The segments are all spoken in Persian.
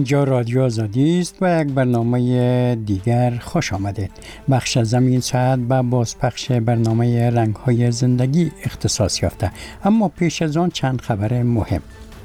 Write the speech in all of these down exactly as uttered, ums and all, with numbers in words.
اینجا رادیو آزادی است و یک برنامه دیگر خوش آمدید. بخش از این ساعت به بازپخش برنامه رنگ‌های زندگی اختصاص یافته، اما پیش از آن چند خبر مهم.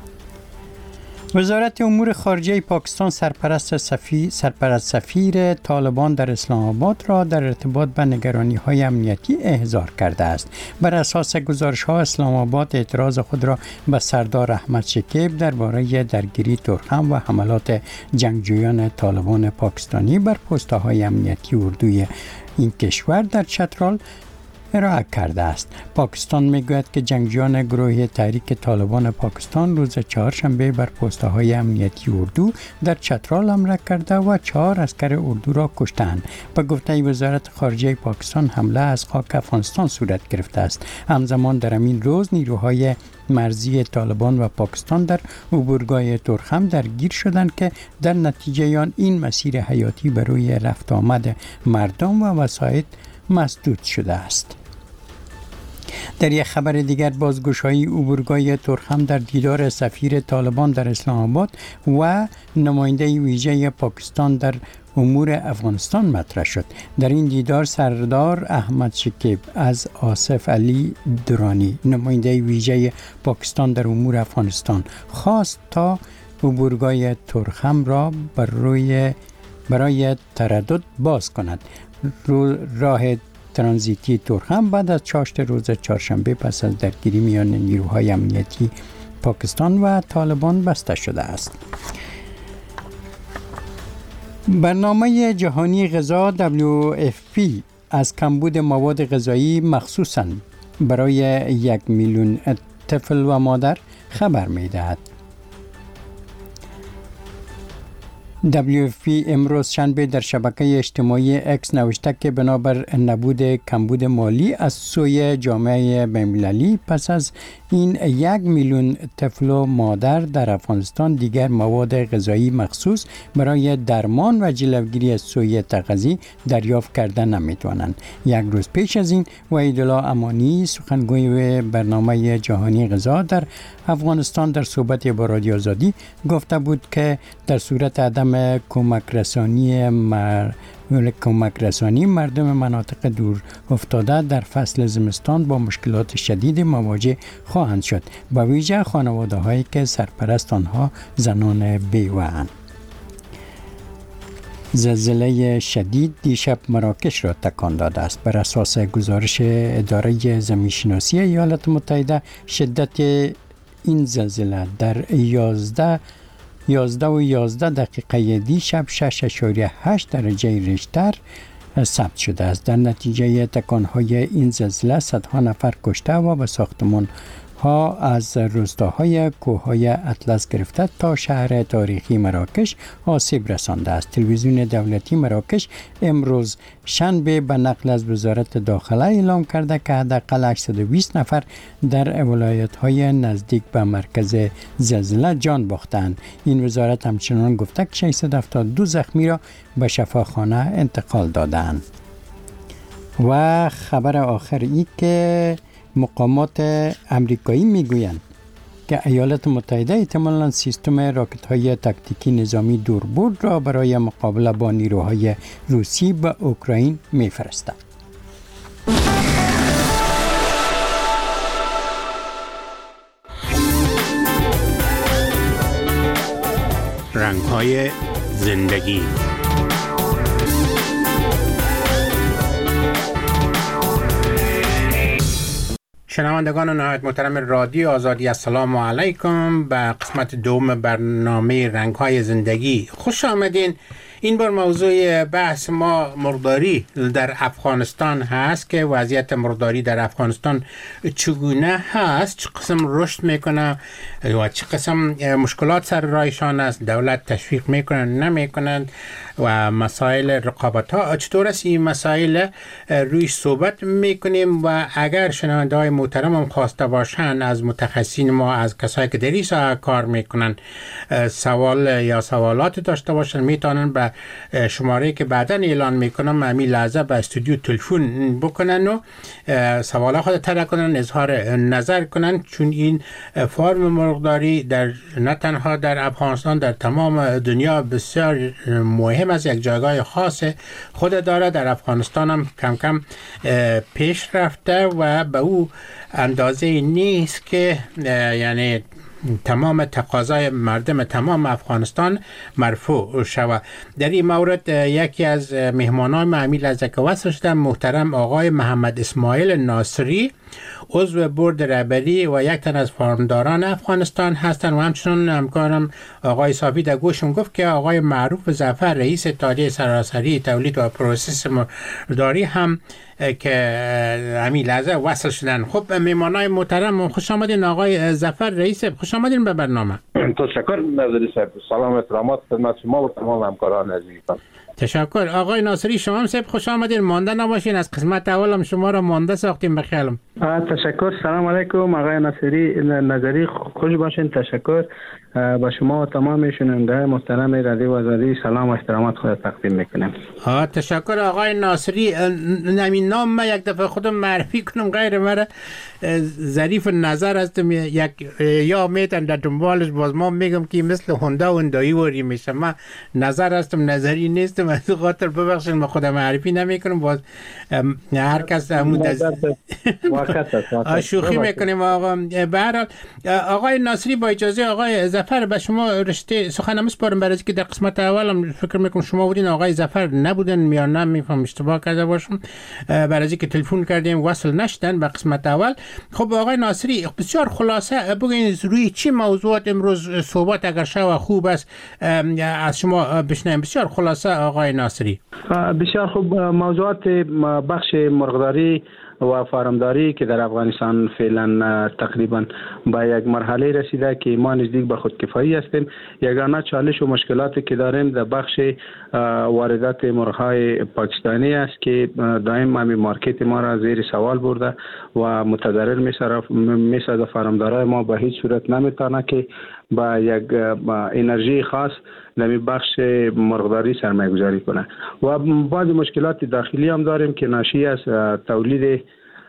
وزارت امور خارجه پاکستان سرپرست سفیر سرپرست سفیر طالبان در اسلام آباد را در ارتباط با نگرانی‌های امنیتی احضار کرده است. بر اساس گزارش‌ها اسلام آباد اعتراض خود را به سردار احمد شکیب درباره درگیری ترخم و حملات جنگجویان طالبان پاکستانی بر پست‌های امنیتی اردوی این کشور در چترال ارائه کرده است. پاکستان میگوید که جنگجویان گروه تحریک طالبان پاکستان روز چهارشنبه بر پست‌های امنیتی اردو در چترال حمله کرده و چهار عسکر اردو را کشتند. به گفته وزارت خارجه پاکستان حمله از خاک افغانستان صورت گرفته است. همزمان در همین روز نیروهای مرزی طالبان و پاکستان در عبورگاه ترخم درگیر شدند که در نتیجه آن این مسیر حیاتی برای رفت آمد مردم و وسایط مسدود شده است. در یک خبر دیگر بازگشایی عبورگاه ترخم در دیدار سفیر طالبان در اسلام آباد و نماینده ویژه پاکستان در امور افغانستان مطرح شد. در این دیدار سردار احمد شکیب از آصف علی درانی نماینده ویژه پاکستان در امور افغانستان خواست تا عبورگاه ترخم را برای برای تردد باز کند. راه ترانزیتی ترخم بعد از چاشت روز چهارشنبه پس از درگیری میان نیروهای امنیتی پاکستان و طالبان بسته شده است. برنامه جهانی غذا دبلیو اف پی از کمبود مواد غذایی مخصوصاً برای یک میلیون طفل و مادر خبر می‌دهد. دبلیو اف پی امروز شنبه در شبکه اجتماعی اکس نوشته که بنابر نبود کمبود مالی از سوی جامعه بین‌المللی پس از این یک میلیون طفل و مادر در افغانستان دیگر مواد غذایی مخصوص برای درمان و جلوگیری از سوء تغذیه دریافت کرده نمیتوانند. یک روز پیش از این وحیدالله امانی سخنگوی برنامه جهانی غذا در افغانستان در صحبت با رادیو آزادی گفته بود که در صورت عدم کمک رسانی مر... کمک رسانی مردم مناطق دور افتاده در فصل زمستان با مشکلات شدید مواجه خواهند شد، با ویژه خانواده هایی که سرپرست آنها زنان بیوه‌اند. زلزله شدید دیشب مراکش را تکان داده است. بر اساس گزارش اداره زمین‌شناسی ایالات متحده شدت این زلزله در یازده یازده و یازده دقیقه دیشب شش اشاریه هشت درجه ریشتر ثبت شده است. در نتیجه تکان‌های این زلزله صدها نفر کشته و به ساختمان ها از روستاهای کوههای اطلس گرفته تا شهر تاریخی مراکش آسیب رسانده است. تلویزیون دولتی مراکش امروز شنبه به نقل از وزارت داخله اعلام کرده که حداقل هشتصد و بیست نفر در ولایت‌های نزدیک به مرکز زلزله جان باختند. این وزارت همچنان گفته که ششصد و هفتاد و دو زخمی را به شفاخانه انتقال دادند. و خبر آخر ای که مقامات امریکایی میگویند که ایالات متحده احتمالاً سیستم راکت‌های تاکتیکی نظامی دوربرد را برای مقابله با نیروهای روسی به اوکراین میفرستد. رنگ‌های زندگی. شنوندگان نهایت محترم رادیو آزادی، السلام علیکم. به قسمت دوم برنامه رنگ‌های زندگی خوش آمدین. این بار موضوع بحث ما مرغداری در افغانستان هست که وضعیت مرغداری در افغانستان چگونه هست، چه قسم رشد میکنه و چه قسم مشکلات سر راهشان است، دولت تشویق میکنن نمیکنند و مسائل رقابت ها چطور است. این مسائل روی صحبت میکنیم و اگر شنونده های محترم هم خواسته باشن از متخصصین ما، از کسایی که در این ساحه کار میکنن، سوال یا سوالات داشته باشن، میتونن به و شماره که بعدا اعلان میکنم همین لحظه به استودیو تلفن بکنن و سوال خود طرح کنن، اظهار نظر کنن، چون این فرم مرغداری در نه تنها در افغانستان در تمام دنیا بسیار مهم است، یک جایگاه خاص خود داره. در افغانستان هم کم کم پیش رفته و به او اندازه نیست که یعنی تمام تقاضای مردم تمام افغانستان مرفوع شود. در این مورد یکی از مهمانان معمیل از که وصل شدن محترم آقای محمد اسماعیل ناصری، عضو بورد رهبری و یک تن از فارمداران افغانستان هستند و همچنین همکارم آقای صافی در گوشم گفت که آقای معروف ظفر رئیس اتحادیه سراسری تولید و پروسس مرغداری هم که همین لحظه وصل شدن. خب مهمانای محترم خوش آمدین. آقای ظفر رئیس، خوش آمدین به برنامه. تشکر نظری صاحب. سلام و احترامات خدمت شما و تمام همکاران عزیزم. تشکر. آقای ناصری شما هم صاحب خوش آمدین. مانده نباشین، از قسمت اولم شما را مانده ساختیم به خیالم. تشکر. سلام علیکم آقای ناصری نظری، خوش باشین. تشکر با شما و تمام شنونده محترم رادیو آزادی سلام و احترامات خود تقدیم میکنم. ها تشکر آقای ناصری. نمی نام ما یک دفعه خودم معرفی کنم، غیر مرا ظریف نظر هستم، یک یا میتن در دنبالش، باز ما میگم که مثل هوندا و هوندایی وری میشه. من نظر هستم، نظری نیستم، از خاطر ببخشید ما خودم معرفی نمیکنم، باز هر کس همون شوخی میکنیم. آقا به هر حال آقای ناصری با اجازه آقای ظفر به شما رشته سخن میسپارم، برای که در قسمت اولم فکر میکنم شما بودین، آقای ظفر نبودن یا نه، میفهم اشتباه کرده باشم، برای که تلفن کردیم وصل نشدن به قسمت اول. خب آقای ناصری بسیار خلاصه بگین روی چی موضوعات امروز صحبت اگر شو خوب است از شما بشنویم. بسیار خلاصه آقای ناصری. بسیار خوب. موضوعات بخش مرغداری و فارمداری که در افغانستان فعلا تقریبا به یک مرحله رسیده که ما نزدیک به خودکفایی هستیم. یگانه چالش و مشکلاتی که داریم در بخش واردات مرغ‌های پاکستانی است که دائم همین مارکت ما را زیر سوال برده و متضرر می‌سازد. فارمدارای ما به هیچ صورت نمیتونه که با یک با انرژی خاص در بخش مرغداری سرمایه گذاری کنه و بعض مشکلات داخلی هم داریم که ناشی از تولید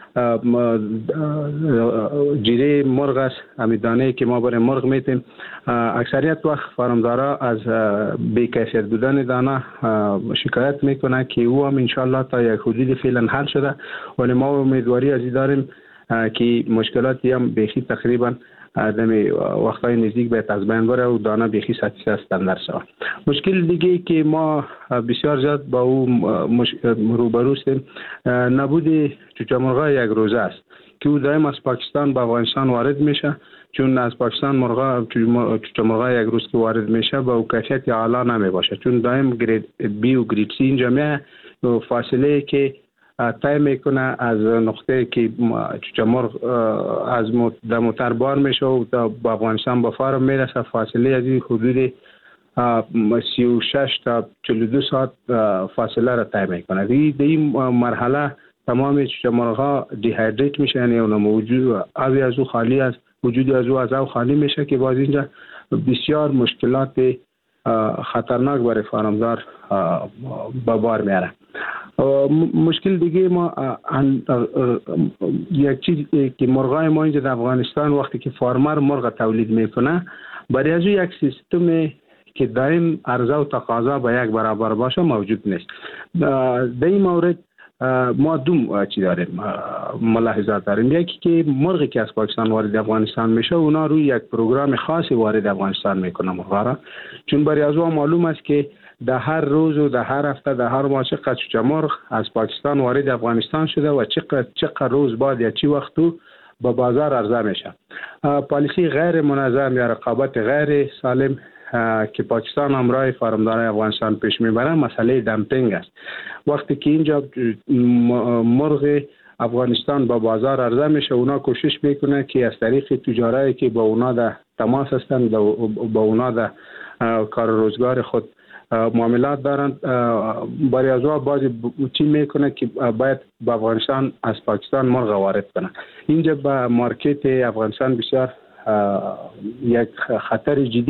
جیره مرغ است. همین دانه که ما برای مرغ میتیم، اکثریت وقت فارمدارا از بی‌کیفیت بودن دانه شکایت میکنه که او هم انشالله تا یک حدود فعلا حل شده، ولی ما امیدواری از این داریم که مشکلاتی هم بیخی تقریبا دمی وقتای نزدیک به از بین بره و دانه بیخی سطحی استاندارد شود. مشکل دیگه که ما بسیار زیاد با او روبرو هستیم نبود چوچه مرغ یک روزه است که او دائم از پاکستان به افغانستان وارد میشه، چون از پاکستان مرغ چوچه مرغ یک روز که وارد میشه با او کیفیت اعلی نمی باشه، چون دائم گرید بی و گرید سی اینجا میه و فاصله که طی میکنه از نقطه که چوچه مرغ از در موتر بار میشه و با افغانستان با فارم میرسه، فاصله از این حدود سی و شش تا چهل و دو ساعت فاصله را طی میکنه. در این مرحله تمام چوچه مرغ ها دیهایدریت میشه، یعنی اونم وجود آبی از او خالی است، وجود از او از او خالی میشه که باز اینجا بسیار مشکلات خطرناک برای فارمدار با بار میاره. مشکل دیگه ما یک چیز که مرغای ما اینجا در افغانستان وقتی که فارمر مرغ تولید میکنه، برای از یک سیستم که دائم عرضه و تقاضا به یک برابر باشه موجود نیست. در این مورد ما دو چی داریم ملاحظات داریم. یکی که مرغی که از پاکستان وارد افغانستان میشه اونا روی یک پروگرام خاصی وارد افغانستان میکنه مرغا را، چون برای از اون معلوم است که در هر روز و در هر هفته در هر ماه چقدر چوچه مرغ از پاکستان وارد افغانستان شده و چقدر چقدر روز بعد یا چی وقت تو به بازار عرضه میشه. پالیسی غیر منظم یا رقابت غیر سالم که پاکستان همراه فارمدارای افغانستان پیش میبره مسئله دمپینگ است. وقتی که اینجا مرغ افغانستان با بازار عرضه میشه، اونا کوشش میکنه که از طریق تجارایی که با اونا در تماس هستند با اونا در کار روزگار خود معاملات دارند، برای از اون بعضی چی میکنه که باید با افغانستان از پاکستان مرغ وارد کنه. اینجا با مارکت افغانستان بسیار یک خطر جدی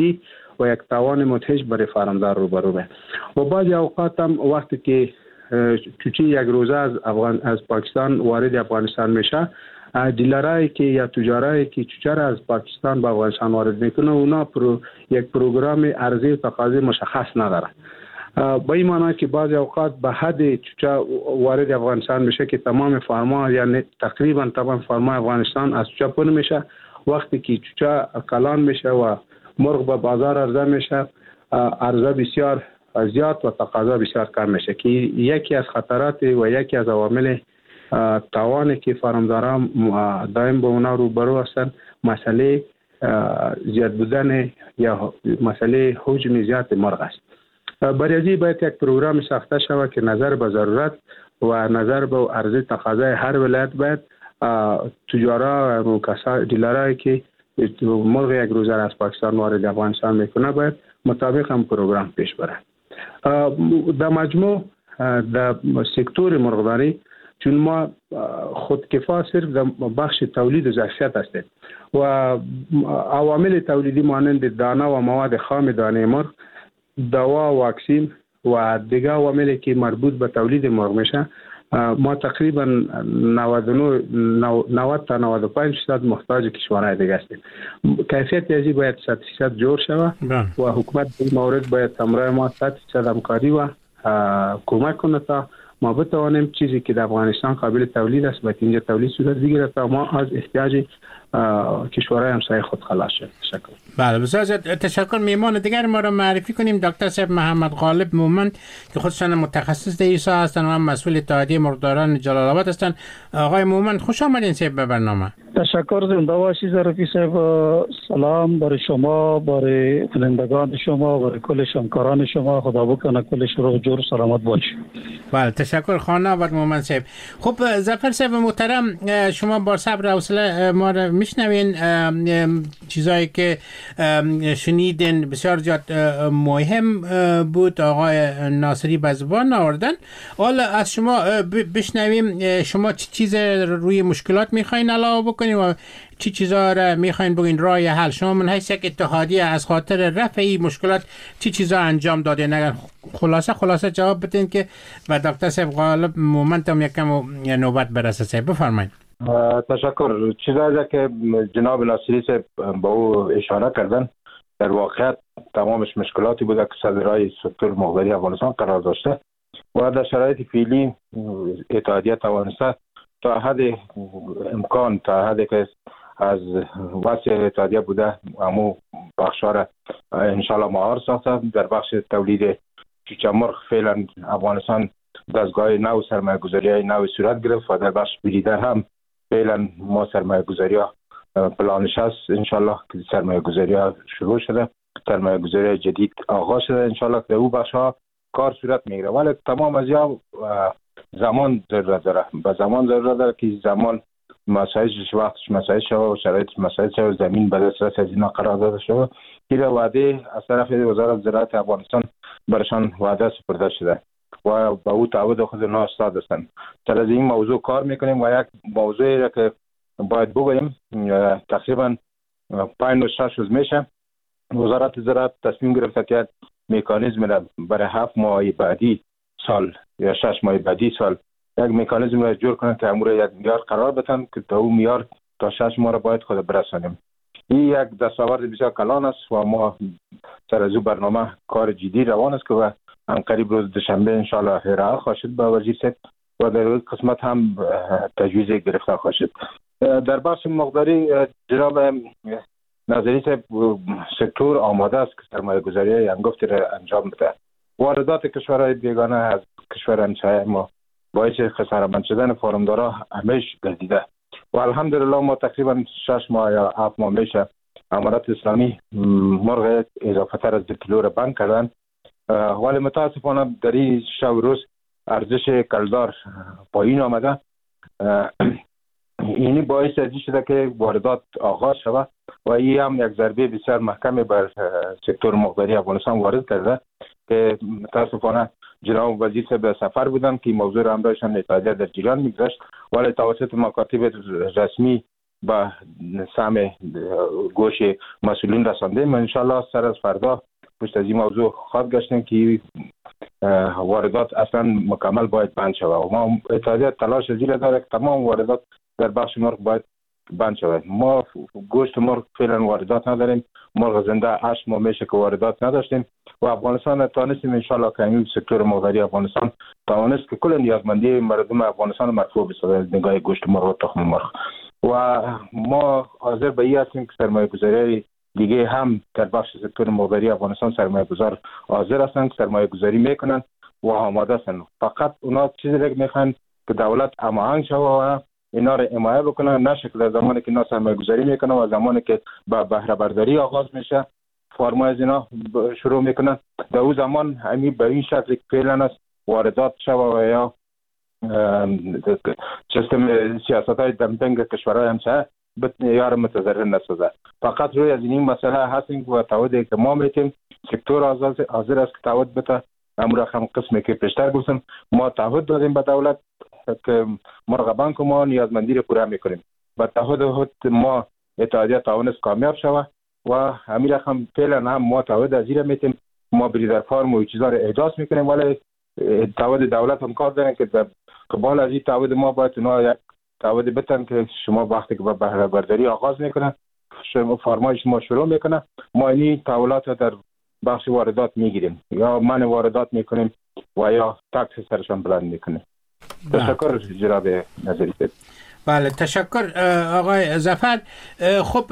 و یک تاوان مدهش برای فارمدار روبرو به. و بعضی اوقات هم وقتی که چوچی یک روزه از افغان از پاکستان وارد افغانستان میشه، دیلرایی که یا تجارایی که چوچه را از پاکستان به افغانستان وارد میکنه اونا پرو یک پروگرام عرضه و تقاضا مشخص نداره. با این معنی که بعضی اوقات به حد چوچه وارد افغانستان میشه که تمام فرما یعنی تقریبا تمام فرما افغانستان از چوچه پر میشه. وقتی که چوچه کلان میشه و مرغ به بازار عرضه میشه، عرضه بسیار زیاد و تقاضا بسیار کم میشه که یکی از خطرات و یکی از عوامل تاوانی که فارمداران دائم با اونا روبرو هستند مسئله زیاد بودن یا مسئله حجم زیاد مرغ است. برای ازی باید یک پروگرام ساخته شود که نظر به ضرورت و نظر به عرضه تقاضای هر ولایت باید تجارا و کسا دیلرایی که مرغ یک روزه از پاکستان وارد افغانستان میکنه باید مطابق هم پروگرام پیش بره. در مجموع در سکتور مرغداری چون ما خودکفا صرف در بخش تولید و ظرفیت هستیم و عوامل تولیدی مانند دانه و مواد خام دانه مرغ، دوا، واکسین و دیگر عواملی که مربوط به تولید مرغ میشه، ما تقریبا نود و نه نود تا نود و پنج درصد محتاج کشورهای دیگه هستیم. کیفیت ازی باید صد درصد جور شود و حکومت در این مورد باید همراه ما صد درصد همکاری و کمک کنه تا ما بتوانیم چیزی که در افغانستان قابل تولید است باید اینجا تولید صورت بگیره تا ما از احتیاج کشورهای همسایه خود خلاص شد. تشکر. بله بسیار تشکر. میهمان دیگر ما را معرفی کنیم دکتر صاحب محمد غالب مومند که خودشان متخصص در ایسا هستند و هم مسئول اتحادیه مرغداران جلال آباد هستند. آقای مومند خوش آمدین صاحب به برنامه. تشکر. زنده باشید رفیق صاحب. سلام برای شما، برای شنوندگان شما، برای کل همکاران شما. خدا بکنه کلش رو جور سلامت باشید. بله تشکر خانه آباد مومند صاحب. خب ظفر صاحب محترم، شما با صبر و حوصله ما را میشنوین. چیزایی که شنیدین بسیار زیاد مهم بود آقای ناصری به زبان آوردن. حالا از شما بشنویم شما چی چیز روی مشکلات میخواین علاوه بکنین و چی چیزا را میخواین بگین راه حل. شما من حیث یک اتحادیه از خاطر رفع این مشکلات چی چیزا انجام دادین؟ اگر خلاصه خلاصه جواب بدین که و دکتر صاحب غالب مومند هم یکم نوبت برسه. صاحب بفرمایید. تشکر. چیزایی که جناب ناصری صاحب با او اشاره کردن در واقعیت تمامش مشکلاتی بوده که صدرهای سکتور مرغداری افغانستان قرار داشته و در شرایط فعلی اتحادیه توانسته تا حد امکان تا حدی که از واسه اتحادیه بوده امو بخشا را انشالله مهار ساخته. در بخش تولید چوچه مرغ فعلا افغانستان دستگاه نو سرمایه گذاری های نو صورت گرفت و در بخش بریدر هم فعلا ما سرمایه گذاری ها پلانش هست. انشالله که سرمایه گذاری ها شروع شده، سرمایه گذاری جدید آغاز شده، انشالله که او بخش ها کار صورت میگیره. ولی تمام از یا زمان ضرورت داره، به زمان ضرورت داره که زمان مسائلش وقتش مسائل شده و شرایط مسائل شده، زمین به دسترس از اینا قرار داده شده. این وعده از طرف وزارت زراعت افغانستان برشان وعده سپرده شده و با او تعهد خود اونا استاد هستند. سر از این موضوع کار میکنیم و یک موضوعی را که باید بگویم تقریبا پنج و شش روز میشه وزارت زراعت تصمیم گرفته که مکانیزم را برای هفت ماه بعدی سال یا شش ماه بعدی سال یک مکانیزم را جور کنند که امور یک میار قرار بدن که تا اون میار تا شش ماه را باید خود برسانیم. این یک دستاورد بسیار کلان است و ما سر از او برنامه کار جدی روان است که و هم قریب روز دوشنبه انشالله ارائه خواهد شد به وزیر صاحب و در این قسمت هم تجویز گرفته خواهد شد. در بخش مقداری جناب ناظری صاحب سکتور آماده است که سرمایه گذاری هنگفتی را انجام بده. واردات کشورهای بیگانه از کشور همسایه ما باعث خسارتمند شدن فارمدارا همیش گردیده و الحمدلله ما تقریبا شش ماه یا هفت ماه میشه امارات اسلامی مرغ اضافه تر از دو کیلو را بند کردن، ولی متاسفانه در این شب روز ارزش کلدار پایین آمده. اینی باعث ازی شده که واردات آغاز شود و این هم یک ضربه بسیار محکمی بر سکتور مرغداری افغانستان وارد کرده که متاسفانه جناب وزیر صاحب سفر بودن که موضوع را هم داشتن اتحادیه در جریان میگذاشت، ولی توسط مکاتب رسمی به سهم گوش مسئولین رساندیم. ان شاء الله سر از فردا پشت از این موضوع خواهد گشتیم که واردات اصلا مکمل باید بند شود و ما اتحادیه تلاش زیر داره که تمام واردات در بخش مرغ باید بند شود. ما گوشت مرغ فعلا واردات نداریم، مرغ زنده هشت ماه میشه که واردات نداشتیم و افغانستان توانستیم ان شاء الله که این سکتور مرغداری افغانستان توانست که کل نیازمندی مردم افغانستان مرفوع بسازه از نگاه گوشت مرغ و تخم مرغ و ما حاضر به این هستیم که سرمایه گذاری دیگه هم در بخش سکتور مرغداری افغانستان سرمایه گذار حاضر هستند که سرمایه گذاری میکنن و آماده هستند. فقط اونا چیزی رو میخوان که دولت هماهنگ شود و اینا رو حمایت بکنن، نه شکل زمانی که اینا سرمایه گذاری میکنن و زمانی که با بهره برداری آغاز میشه فرما از اینا شروع میکنن در اون زمان همین به این شکل فعلا است واردات شود و یا سیستم سیاست های دمپینگ کشورهای همسایه یار متضرر نسازه. فقط روی از این مسئله هستیم و تعهدی که ما میتیم سکتور حاضر است که تعهد بده. امروز هم قسمی که پیشتر گفتم ما تعهد دادیم به دولت که مرغ بانک ما نیازمندی رو پوره میکنیم. با تعهد ما اتحادیه توانست کامیاب شود و همین رقم فعلا هم ما تعهد از این میتیم ما بریدر فارم و چیزا رو احداث میکنیم ولی تعهد دولت هم کار دارن که قبال از این تعهد ما باید اونا یک تعهد بتن که شما وقتی که با بهره برداری آغاز میکنن شما فرمای شما شروع میکنه ما این تعهدات در بخش واردات میگیریم یا من واردات میکنیم و یا تکس سرشان بلند میکنیم. تشکر جناب نظری. بله تشکر آقای ظفر. خب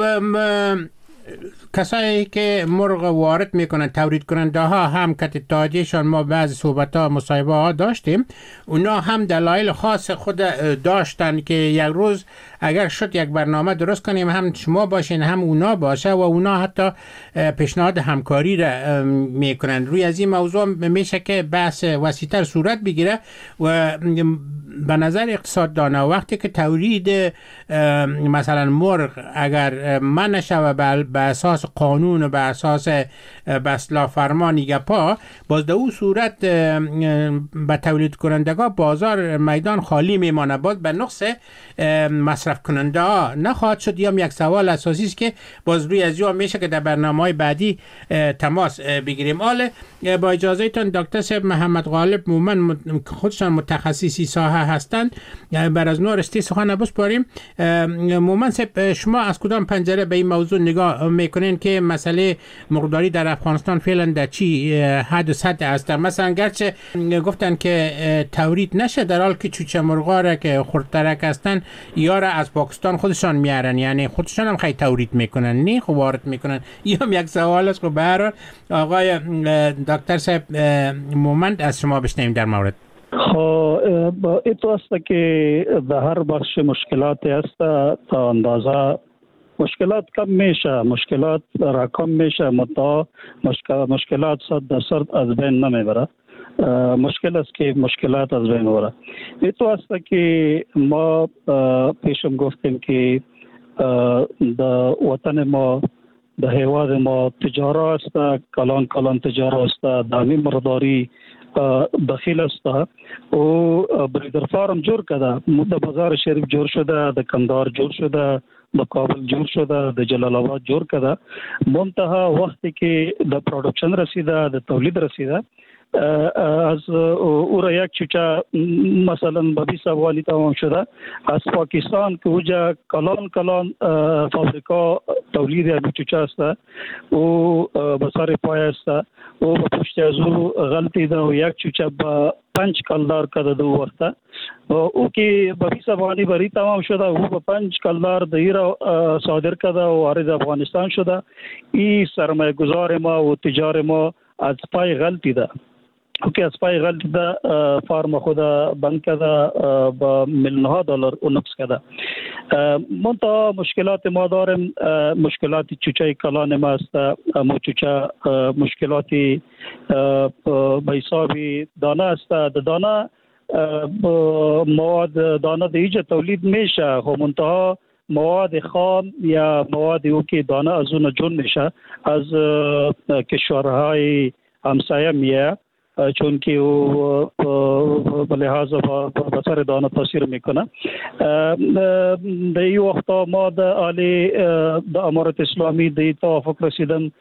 کسایی که مرغ وارد میکنن تولید کننده ها هم که اتحادیهشان ما بعضی صحبت ها مصاحبه ها داشتیم اونا هم دلایل خاص خود داشتن که یک روز اگر شد یک برنامه درست کنیم هم شما باشین هم اونا باشه و اونا حتی پیشنهاد همکاری را میکنن. روی از این موضوع میشه که بحث وسیع‌تر صورت بگیره و به نظر اقتصاددانا وقتی که تولید مثلا مرغ اگر من نشوه به اساس قانون و به اساس به اصطلاح فرمان یگپا باز در اون صورت به تولید کنندگان بازار میدان خالی میمانه باز به نقص مصرف کننده ها نخواهد شد. یا یک سوال اساسی است که باز روی از اون میشه که در برنامه‌های بعدی تماس بگیریم. حالا با اجازهتون دکتر صاحب محمد غالب مومن خودشان متخصصی ساحه هستند بر از نور استی سخن بسپاریم. مومن صاحب شما از کدام پنجره به این موضوع نگاه میکنین که مسئله مرغداری در افغانستان فعلا در چی حد و سطح است؟ مثلا گرچه گفتن که تولید نشه در حال که چوچه مرغا را که خردترک هستن یا را از پاکستان خودشان میارن یعنی خودشان هم خیلی تولید میکنن نه خب وارد میکنن. یا هم یک سوال است. خب به هر حال آقای دکتر صاحب مومند از شما بشنویم در مورد. خب ایتو است که در هر بخش مشکلات است تا اندازه مشکلات کم میشه، مشکلات را کم میشه متا مشکلات صد درصد از بین نمیبره. مشکل است که مشکلات از بین بره. ایتو است که ما پیشم گفتیم که در وطن ما در حیوان ما تجارت است، کلان کلان تجارت است، دامی مرغداری داخل است و بریدر فارم جور کرده در بازار شریف جور شده، در کندهار جور شده، د کابل جور شده، د جلال آباد جور کده. منتها وقتی که د پروډکشن رسیده د تولید رسیده از او را یک چوچه مثلا به بیست افغانی تمام شده از پاکستان که اوجا کلان کلان فابریکا تولید یک چوچه است او به سر پای است او به پشت از او غلطی ده و یک چوچه به پنج کلدار کده دو وقته او که به بیست افغانی بری تمام شده او به پنج کلدار دهی را صادر کده و وارد افغانستان شده. این سرمایه گذار ما و تجار ما از پای غلطی ده که از پای غلطی ده فارم خود بند کده با میلیون ها دلار و نقص کده. منتها مشکلات ما داریم، مشکلات چوچه کلان ما است، ما چوچه مشکلاتی به حساب دانه است. دانه مواد دانه در ایجا تولید میشه خب منتها مواد خام یا مواد او که دانه از اون جون میشه از کشورهای همسایه میه چون که او به لحاظ بسر دانه تاثیر میکنه. در این وقت ما در عالی در امارت اسلامی در توافق رسیدن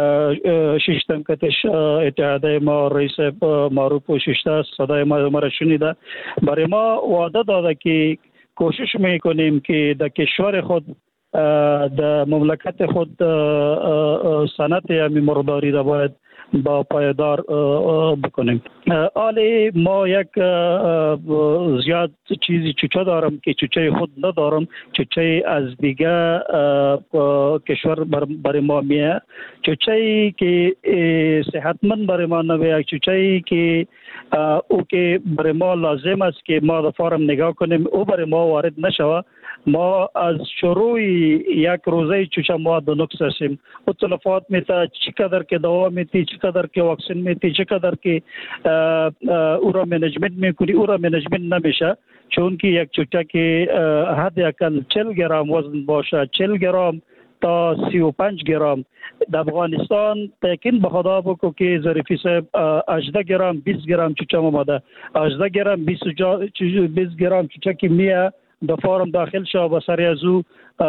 ششتم کتش اتحاده ما رئیس معروف و ششته صدای ما مرا شنیده. برای ما وعده داده که کوشش میکنیم که در کشور خود در مملکت خود صنعت همی مرداری را باید با پایدار بکنیم. حالی ما یک زیاد چیزی چوچه دارم که چوچه خود ندارم، چوچه از دیگه کشور برای ما میه، چوچه که صحتمند برای ما نویه، چوچه که او که برای ما لازم است که ما دفارم نگاه کنیم او برای ما وارد نشوه. ما از شروع یک روزه چوچه ما دو نقص هستیم. او تلفات میتا چقدر که دوا میتی، چقدر که واکسین میتی، چقدر که او را منیجمنت میکنی، او را منیجمنت نمیشه. چون که یک چوچه که حد اقل چهل گرم وزن باشه، چهل گرم تا سی و پنج گرم در افغانستان تاکین به خدا بکو که ظریفی صاحب هجده گرم بیست گرم چوچه آمده، هجده گرم بیست گرم چوچه که میه در فارم داخل شو بسر ازو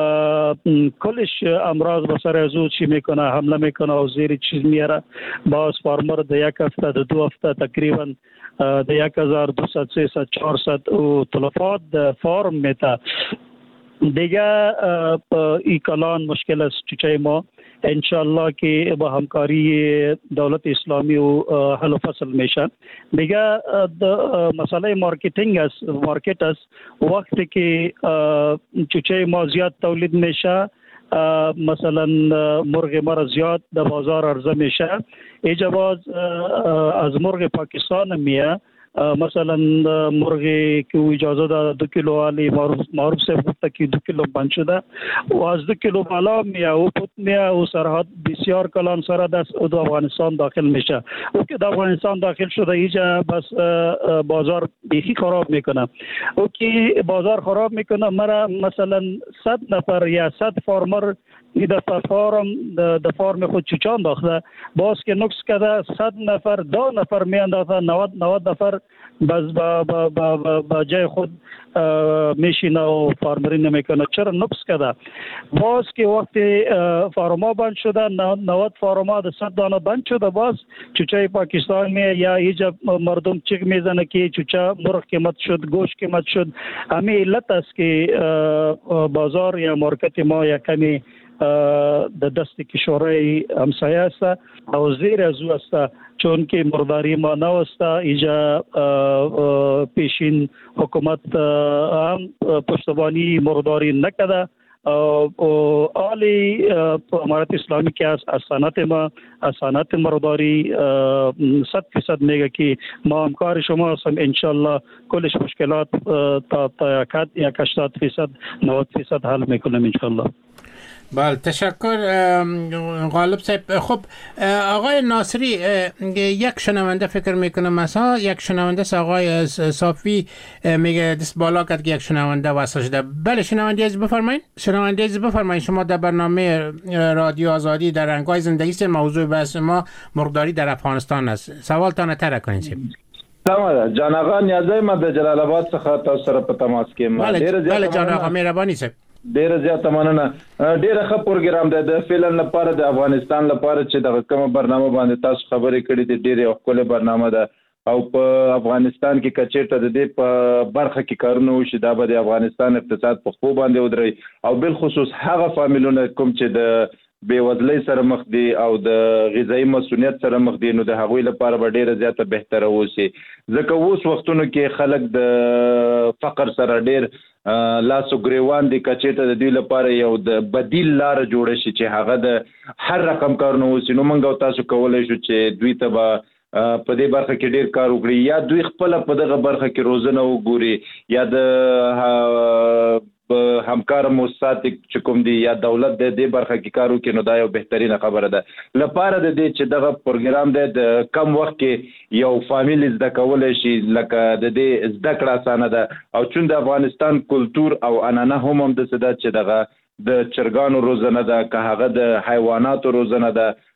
کلش امراض بسر ازو چی میکنه، حمله میکنه و زیر چیز میاره. باز فارمر در یک هفته در دو هفته تقریبا در یک هزار دویست سیصد چهارصد و تلفات در فارم میته. دیگه ای کلان مشکل است چوچه ما انشالله که با همکاری دولت اسلامی و حل و فصل میشه. دیگه مسئله مارکتینگ است، مارکت است. وقتی که چوچه ما زیاد تولید میشه، مثلا مرغ مرا زیاد در بازار عرضه میشه، ایجا باز از مرغ پاکستان میه، مثلا مرغی که اجازه داده دو کیلو علی معروف سے گفته که دو کیلو بند شده و از دو کیلو بالا میه و پت میه و سرحد بسیار کلان سر دست او افغانستان داخل میشه. او که افغانستان داخل شده ایجا بس بازار بیخی خراب میکنه. او که بازار خراب میکنه مرا مثلا صد نفر یا صد فارمر در فارم در فارم خود چوچان داخته، باز که نقص کرده صد نفر دو نفر میاندازه، نود نود نفر باز با با با با جای خود میشینه و فارمری نمیکنه. چرا نقص کرده؟ باز که وقتی فارما بند شده، نود فارما در صد دانه بند شده، باز چوچه پاکستان می یا ایجا مردم چیک میزنه که چوچه مرغ قیمت شد، گوشت قیمت شد. همین علت است که بازار یا مارکت ما یا کمی در دست کشورهای همسایه است و زیر از او است، چون که مرداری ما نوست. ایجا پیشین حکومت هم پشتبانی مرداری نکده. آلی امارت اسلامی که از صنعت ما از صنعت مرداری صد فیصد میگه که ما همکار شما هستیم، انشالله کلش مشکلات تا تا یک هشتاد فیصد نود فیصد حل میکنیم انشالله. بله تشکر غالب صاحب. خب آقای ناصری، یک شنونده فکر میکنم مثلا یک شنونده آقای صافی میگه دست بالا کرد که یک شنونده واسه شده. بله شنونده از بفرمایید. شنونده از بفرمایید. شما در برنامه رادیو آزادی در رنگ‌های زندگی است. موضوع بحث ما مرغداری در افغانستان است. سوالتان طرح کنید. سلام جان آقا، نیازه ما د جلال آباد څخه تاسو سره په تماس کې ما ډیر زیات بله جان آقا مهرباني صاحب ډیر زیات مننه. ډیر ښه پروګرام دی د فلم لپاره د افغانستان لپاره چې د کومه برنامه باندې تاسو خبرې کړې دي. ډیر ښکلې برنامه ده او په افغانستان کې کچېټه د دې په برخه کې کارونه وشي دا به د افغانستان اقتصاد په خو باندې ودري او بل خصوص هغه فامیلونه کوم چې د بېوزلۍ سره مخ دي او د غذایي مسؤلیت سره مخ دي نو د هغوی لپاره به ډیره زیاته بهتره اوسي، ځکه اوس وختونو کې خلک د فقر سره ډیر لاسو ګریوان دي. کچېته د دوی لپاره یو د بدیل لاره جوړه شي چې هغه د هر رقم کارونه وسي، نو موږ او تاسو کولی شو چې دوی ته به په دې برخه کې ډیر کار وکړي، یا دوی خپله په دغه برخه کې روزنه وګوري، یا د همکار مؤسسات چې کوم دي یا دولت د دې برخه کې کار وکړي، نو دا یو بهترینه خبره ده. لپاره د دې چې دغه پروګرام دی د کم وخت کې یو فامیل زده کولی شي، لکه د دې زده کړه اسانه ده او چون د افغانستان کلتور او عنعنه هم همداسې ده چې دغه د چرګانو روزنه ده، که هغه د حیواناتو روزنه ده،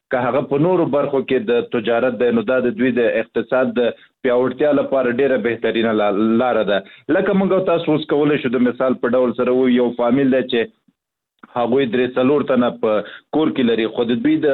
که هغه په نورو برخو کې د تجارت د نو د دوی د اقتصاد د پیاوړتیا لپاره ډیره بهترینه لار ده. لکه موږ تاسو اوس کولای شو د مثال په ډول سره و یو فامیل دی چې هغوی درې څلور تنه په کور کې لري، خو د دوی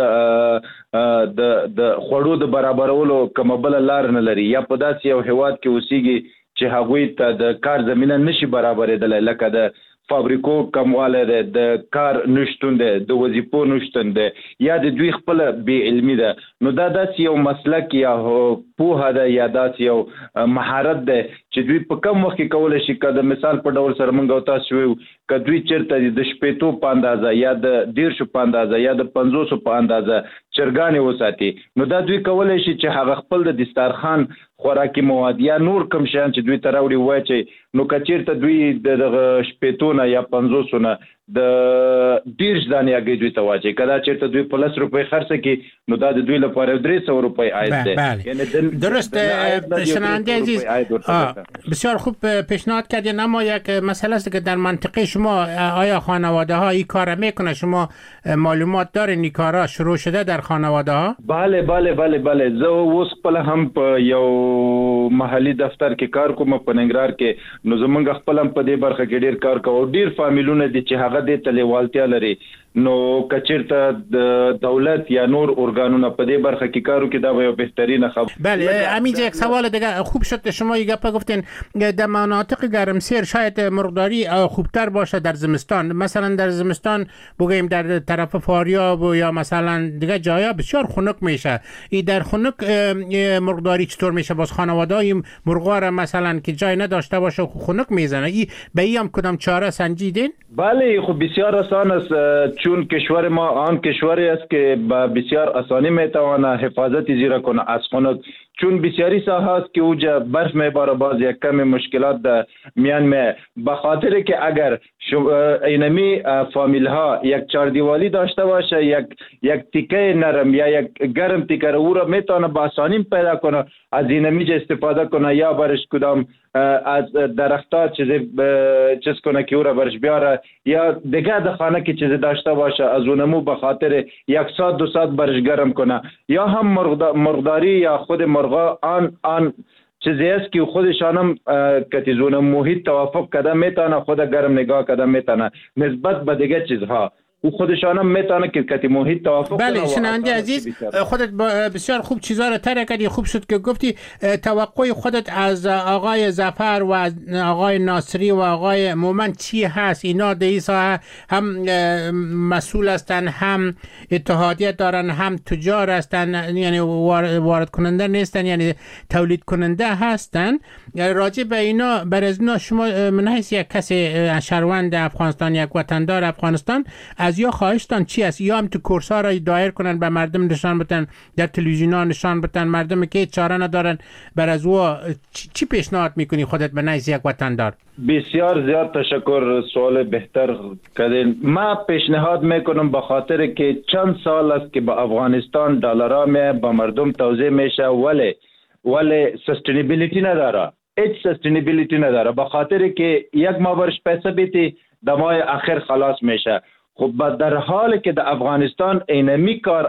د د خوړو د برابرولو کومه بله لار نه لري، یا په داسې یو هیواد کې اوسیږي چې هغوی ته د کار زمینه نشي برابرېدلی، لکه د فابریکو کموالی دی، د کار نشتون دی، د وظیفو نشتون دی، یا د دوی خپله بې علمي ده. نو دا داسې یو مسلک یا پوهه ده یا داسې یو مهارت دی چې دوی په کم وخت کې کولی شي. که د مثال په ډول سره موږ او تاسو ویو که دوی چېرته د شپېتو په اندازه یا د دېرشو په اندازه یا د پنځوسو په اندازه چرګانې وساتي، نو دا دوی کولی شي چې هغه خپل د دسترخوان خوراکي مواد یا نور کم شیان چې دوی ته راوړي ووایي چې نو که چېرته دوی د دغه شپېتو نه یا پنځوسو نه د دېرش دانې هګۍ دوی ته واچوي، که دا چېرته دوی په لس روپۍ خرڅه کړي نو دا د دوی لپاره درې سوه روپۍ عاید دی. درست شنونده عزیز، بسیار خوب پیشنهاد کردین. اما یک مسئله است که در منطقه شما آیا خانواده ها این کار میکنه؟ شما معلومات دارین این کارا شروع شده در خانواده ها؟ بله بله بله بله زه اوس خپل هم په یو محلي دفتر کې کار کوم په ننګرهار کې، نو زمونږ خپل هم په دې برخه کې ډیر کار کوو. ډیر فامیلونه دي چې هغه دې ته لیوالتیا لري، نو که چېرته د دولت یا نور ارگانونه په دې برخه کې کارو کې دا به یو بهترینه خبر. بله همینجا یک سوال دیگه خوب شد شما یک گپ گفتین در مناطق گرمسیر شاید مرغداری خوبتر باشه در زمستان، مثلا در زمستان بگیم در طرف فاریاب یا مثلا دیگه جایا بسیار خنک میشه. این در خنک مرغداری چطور میشه؟ باز خانواده های مرغا را مثلا که جای نداشته باشه خنک میزنه، این به این هم کدام چاره سنجیدین؟ بله خب بسیار آسان است، چون کشور ما آن کشوری است که با بسیار آسانی میتواند حفاظت زیرا کنه از خنک، چون بسیاری ساحه است که اوجا برف میباره، باز یک کم مشکلات در میان می، به خاطر که اگر اینمی فامیل ها یک چاردیوالی داشته باشه، یک یک تیکه نرم یا یک گرم تیکه رو را میتونه با آسانی پیدا کنه، از اینمی استفاده کنه، یا برش کدام از درختها چیزی چیز کنه که او را برش بیاره، یا دیگه در خانه که چیزی داشته باشه از اونمو به خاطر یک ساعت دو ساعت برش گرم کنه. یا هم مرغداری یا خود مرغا آن آن چیزی است که خودشان هم کتیزون محیط توافق کده میتونه خود گرم نگاه کده میتونه نسبت به دیگه چیزها او خودشان هم میتونه که کتی محیط توافق کنه. بله شنونده عزیز، خودت بسیار خوب چیزا رو ترک کردی. خوب شد که گفتی توقع خودت از آقای ظفر و از آقای ناصری و آقای مومن چی هست؟ اینا در این ساحه هم مسئول هستن، هم اتحادیه دارن، هم تجار هستن، یعنی وارد کننده نیستن، یعنی تولید کننده هستن. راجع به اینا بر از اینا شما من حیث یک کسی شهروند افغانستان، یک وطندار افغانستان، از یا خواهشتان چی است؟ یا هم تو کورس ها را دایر کنن به مردم نشان بدن، در تلویزیون ها نشان بدن، مردم که چاره ندارن بر از او چی پیشنهاد میکنی خودت به نزد یک وطندار؟ بسیار زیاد تشکر، سوال بهتر کردین. ما پیشنهاد میکنم به خاطر که چند سال است که به افغانستان دلارا می به مردم توزیع میشه ولی ولی سستینبیلیتی نداره، هیچ سستینبیلیتی نداره، به خاطر که یک ماه برش پیسه بیتی دمای آخر خلاص میشه. خب در حالی که در افغانستان اینمی کار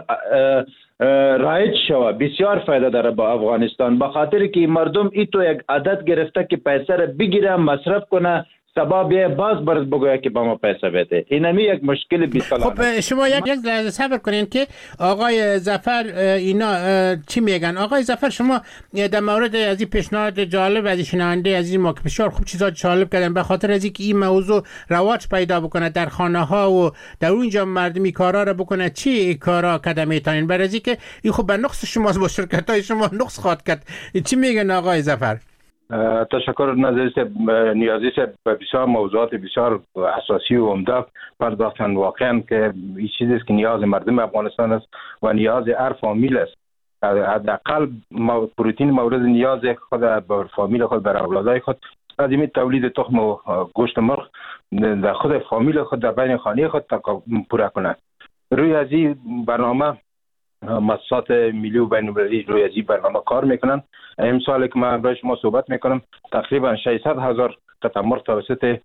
رایج شوه بسیار فایده داره با افغانستان، به خاطر که مردم ای تو یک عادت گرفته که پیسه را بگیره مصرف کنه، سبب یه باز برز بگوید که با ما پیسه بده. اینمی یک مشکل بیسال. خب شما یک یک لحظه صبر کنین که آقای ظفر اینا چی میگن. آقای ظفر شما در مورد از این پیشنهاد جالب از شنونده عزیز ما که بسیار خوب چیزا جالب کردن، به خاطر از اینکه این موضوع رواج پیدا بکنه در خانه ها و در اونجا مردمی کارا رو بکنه، چی کارا کده میتونین؟ برای اینکه این خب به نقص شماست، با شرکت های شما نقص خواهد کرد. چی میگن آقای ظفر؟ تشکر نظری صاحب. نیازی صاحب بسیار موضوعات بسیار اساسی و عمده پرداختن. واقعا که این چیزی است که نیاز مردم افغانستان است و نیاز هر فامیل است. حداقل پروتئین مورد نیاز خود بر فامیل خود، بر اولادای خود، از این تولید تخم و گوشت مرغ در خود فامیل خود در بین خانه خود پورا کنند. روی از این برنامه مؤسسات ملی و بین المللی روی از این برنامه کار میکنن. امسال که من برای شما صحبت میکنم تقریبا ششصد هزار قطعه مرغ توسط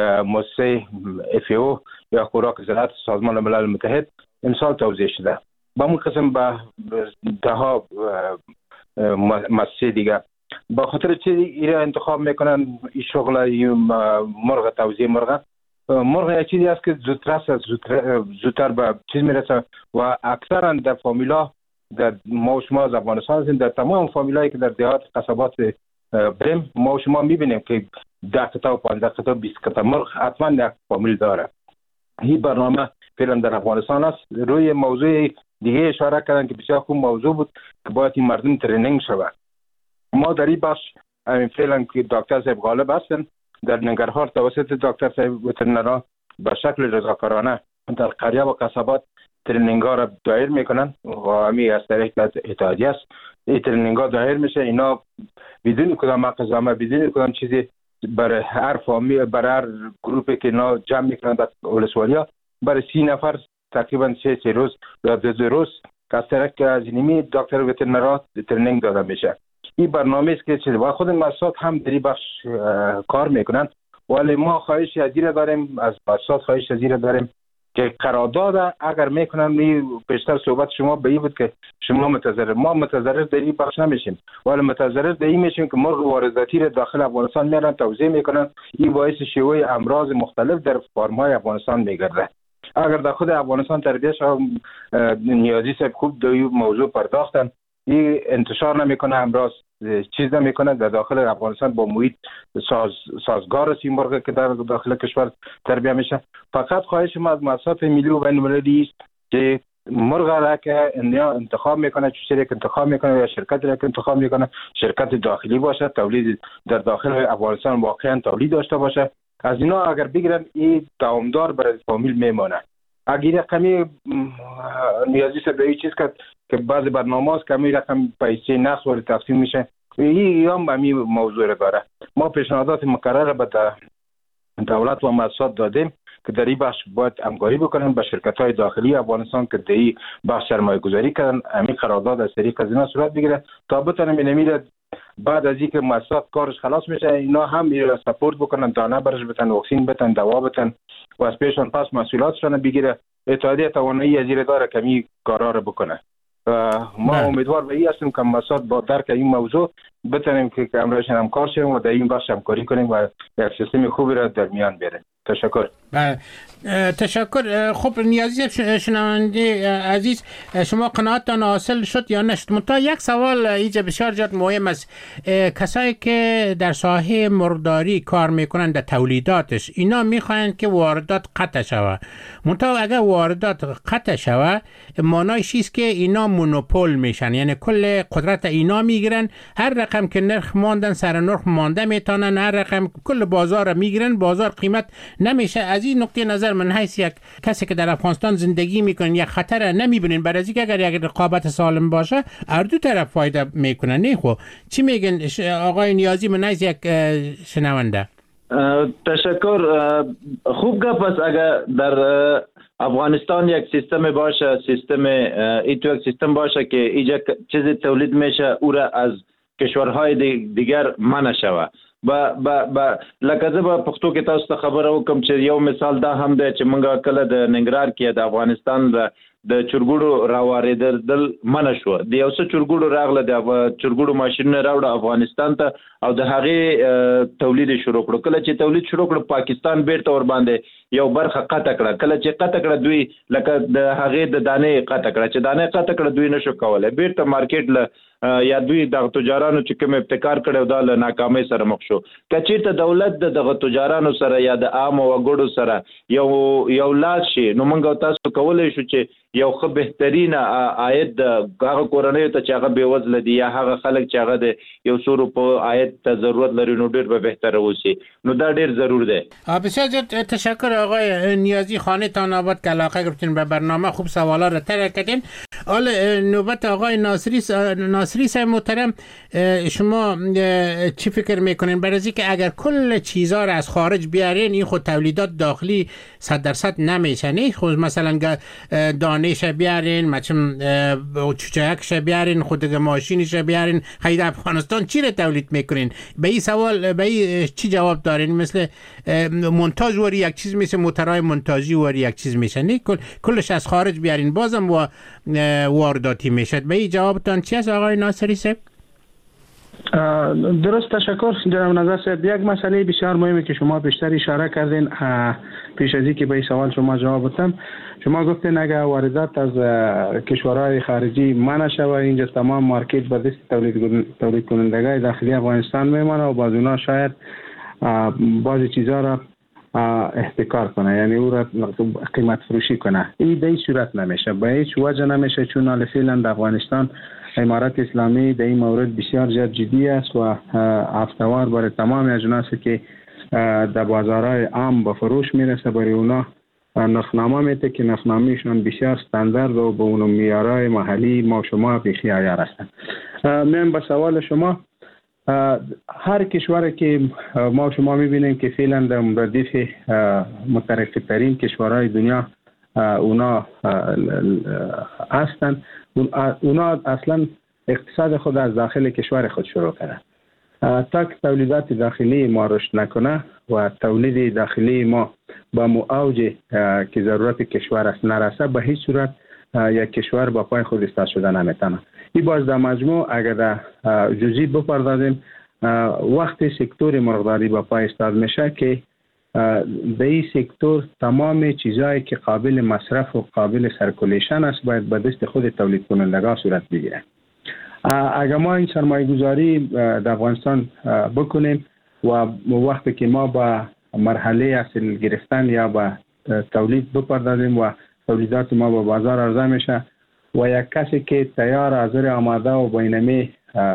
مؤسسه اف ای او یا خوراک زراعت سازمان ملل متحد امسال توزیع شده. با اون قسم به ده ها مؤسسه دیگه با خاطر چی ایره انتخاب میکنن این شغل مرغ توزیع مرغ مرغ یک چیزی است که زودتر زودتر به چیز میرسه و اکثرا در فامیلا در ما و شما از افغانستان هستیم، در تمام فامیلایی که در دهات قصبات بریم ما و شما میبینیم که ده تا و پانزده تا بیست تا مرغ حتما یک فامیل داره. این برنامه فعلا در افغانستان است. روی موضوع دیگه اشاره کردن که بسیار خوب موضوع بود که باید این مردم ترینینگ شود. ما در این بخش فعلا که دکتر صاحب غالب هستن در ننگرهار توسط دکتر صاحب وترنرا به شکل رضاکارانه در قریه و قصبات ترینینگ ها را دایر میکنن و همی از طریق اتحادیه است. این ترینینگ ها دایر میشه، اینا بدون کدام مقزامه بدون کدام چیزی برای هر فامیل برای هر گروپی که اینا جمع میکنن در ولسوالیا برای سی نفر تقریبا سه سه روز یا دو دو روز از طریق از نیمی دکتر وترنرا ترینینگ داده میشه. این برنامه است که چیزی و خود مؤسسات هم در این بخش کار میکنن، ولی ما خواهش از این داریم، از مؤسسات خواهش از این داریم که قرارداد اگر میکنن، این پیشتر صحبت شما به این بود که شما متضرر، ما متضرر در این بخش نمیشیم ولی متضرر در این میشیم که مرغ وارداتی را داخل افغانستان میارن توزیع میکنن. این باعث شیوع امراض مختلف در فارم‌های افغانستان میگرده. اگر در خود افغانستان تربیت شد، نیازی صاحب خوب در این موضوع پرداختن، این انتشار نمیکنه، امراض چیز نمیکنه در داخل افغانستان با محیط ساز سازگار است این مرغ که در داخل کشور تربیت میشه. فقط خواهش ما از مؤسسات ملی و بین‌المللی است که مرغ را که انتخاب میکنه، چه شرکت انتخاب میکنه یا شرکت را که انتخاب میکنه شرکت داخلی باشه، تولید در داخل افغانستان واقعا تولید داشته باشه. از اینا اگر بگیرن این دوامدار برای فامیل میمونه. اگر رقمی نیازی سر به این چیز که که بعض برنامه هست که همین رقم پیسه نقص وارد تقسیم میشه، این هم همین موضوع را داره. ما پیشنهادات مکرر به دولت و مؤسسات دادیم که در این بخش باید همکاری بکنن با شرکت های داخلی افغانستان که در این بخش سرمایه گذاری کردن، همین قرارداد از طریق از اینا صورت بگیره تا بتونن بنمیره بعد از اینکه مؤسسات کارش خلاص میشه اینا هم میره سپورت بکنن، دانه برش بتن، واکسین بتن، دوا بتن و از پیشان پس مسئولیتشون بگیره. اتحادیه توانایی از این داره که این کارا رو بکنه. ما نه. امیدوار به این هستیم که مؤسسات با درک این موضوع بتونیم که امروزشون همکار شیم و در این بخش همکاری کنیم و یک سیستم خوبی را در میان بیاریم. تشکر. بله تشکر. خب نیازی شنونده عزیز، شما قناعتتان حاصل شد یا نشد؟ منتها یک سوال اینجا بسیار جد مهم است. کسایی که در ساحه مرغداری کار میکنن در تولیداتش، اینا میخواین که واردات قطع شود. منتها اگر واردات قطع شود معنای چیست که اینا مونوپول میشن، یعنی کل قدرت اینا میگیرن، هر رقم که نرخ ماندن سر نرخ مانده میتونن، هر رقم کل بازار میگیرن، بازار قیمت نمیشه. از این نقطه نظر من حیث یک کسی که در افغانستان زندگی میکنن یک خطر نمیبینین، برای اینکه اگر یک رقابت سالم باشه هر دو طرف فایده میکنن. نه خب چی میگن آقای نیازی من حیث یک شنونده؟ تشکر. خوب گپ است اگر در افغانستان یک سیستم باشه، سیستم ایتو یک سیستم باشه که اینجا چیزی تولید میشه او را از کشورهای دیگر منع شوه. با با با لکه زه به پښتو کې تاسو ته خبره وکم چې یو مثال دا هم دی چې موږ کله د ننګرهار کې د افغانستان د د چرګوړو راوارېدل منع شو. د یو څه چرګوړو راغله، د چرګوړو ماشینونه راوړه افغانستان ته او د هغې تولید شروع کړو. کله چې تولید شروع کړو پاکستان بیرته ور باندې یو برخه قطع کړه. کله چې قطع کړه دوی لکه د هغې د دانې قطع کړه، چې دانې قطع کړه دوی نشو کولی بیرته مارکیټ له یا دوی د تجارانو چې کوم ابتکار کړو دا له ناکامۍ سره مخ شو. که چېرته دولت د دغه تجارانو سره یا د عامو وګړو سره یو یو لاس شي نو موږ تاسو کولی شو چې یو ښه بهترینه عاید هغه کورنیو ته چې هغه بېوزله دي یا هغه خلک چې هغه د یو څو روپو عاید ته ضرورت لري نو ډېر به بهتره اوسي. نو دا ډېر ضرور دی. بسیار زیاد تشکر آقای نیازی. خانه تان آباد که علاقه گرفتین به برنامه، خوب سوالا رو طرح کردین. حالا نوبت آقای ناصری ناصری صاحب محترم، شما چی فکر میکنین برای اینکه اگر کل چیزا را از خارج بیارین این خود تولیدات داخلی صد درصد نمیشه؟ نه خود مثلا دانش بیارین، مثلا چوچکش بیارین، خود ماشینش بیارین، خرید افغانستان چی را تولید میکنین؟ به این سوال به این چی جواب دارین؟ مثل مونتاژ وری یک چیز میشه، موتورهای مونتاژی وری یک چیز میشه، نه کل کلش از خارج بیارین بازم و وارداتی میشد. به این جوابتان چی است آقای ناصری صاحب؟ درست، تشکر جناب نظر صاحب. یک مسئله بسیار مهمه که شما بیشتر اشاره کردین پیش از اینکه به این سوال شما جواب بدم. شما گفتین اگر واردات از کشورهای خارجی منع شود، اینجا تمام مارکت به دست تولید تولید کنندگان داخلی افغانستان میمانه و باز اونا شاید بعضی چیزا را احتکار کنه، یعنی او را قیمت فروشی کنه. این به این صورت نمیشه، به هیچ وجه نمیشه، چون حال فعلا در افغانستان امارت اسلامی در این مورد بسیار زیاد جدی است و هفته‌وار برای تمام اجناسی که در بازارهای عام به فروش میرسه برای اونا نرخنامه میده که نرخنامه‌شون بسیار استاندارد و به اون معیارهای محلی ما شما بیخی عیار هستند. من به سوال شما، هر کشوری که ما شما میبینیم که فعلا در مردف مترقی ترین کشورهای دنیا اونا هستند، اونا اصلا اقتصاد خود از داخل کشور خود شروع کردن. تا که تولیدات داخلی ما رشد نکنه و تولید داخلی ما با مو اوج که ضرورت کشور است نرسه، به هیچ صورت یک کشور با پای خود ایستاد شده نمیتونه. این باز در مجموع اگر در جزئی بپردازیم، وقتی سکتور مرغداری با پای ایستاد میشه که در این سکتور تمام چیزایی که قابل مصرف و قابل سرکولیشن است باید به دست خود تولید کنندگان صورت بگیره. اگر ما این سرمایه گذاری در افغانستان بکنیم و وقتی که ما با مرحله اصل گرفتن یا با تولید بپردازیم و تولیدات ما با بازار عرضه میشه و یک کسی که تیار حاضر آماده و بینمی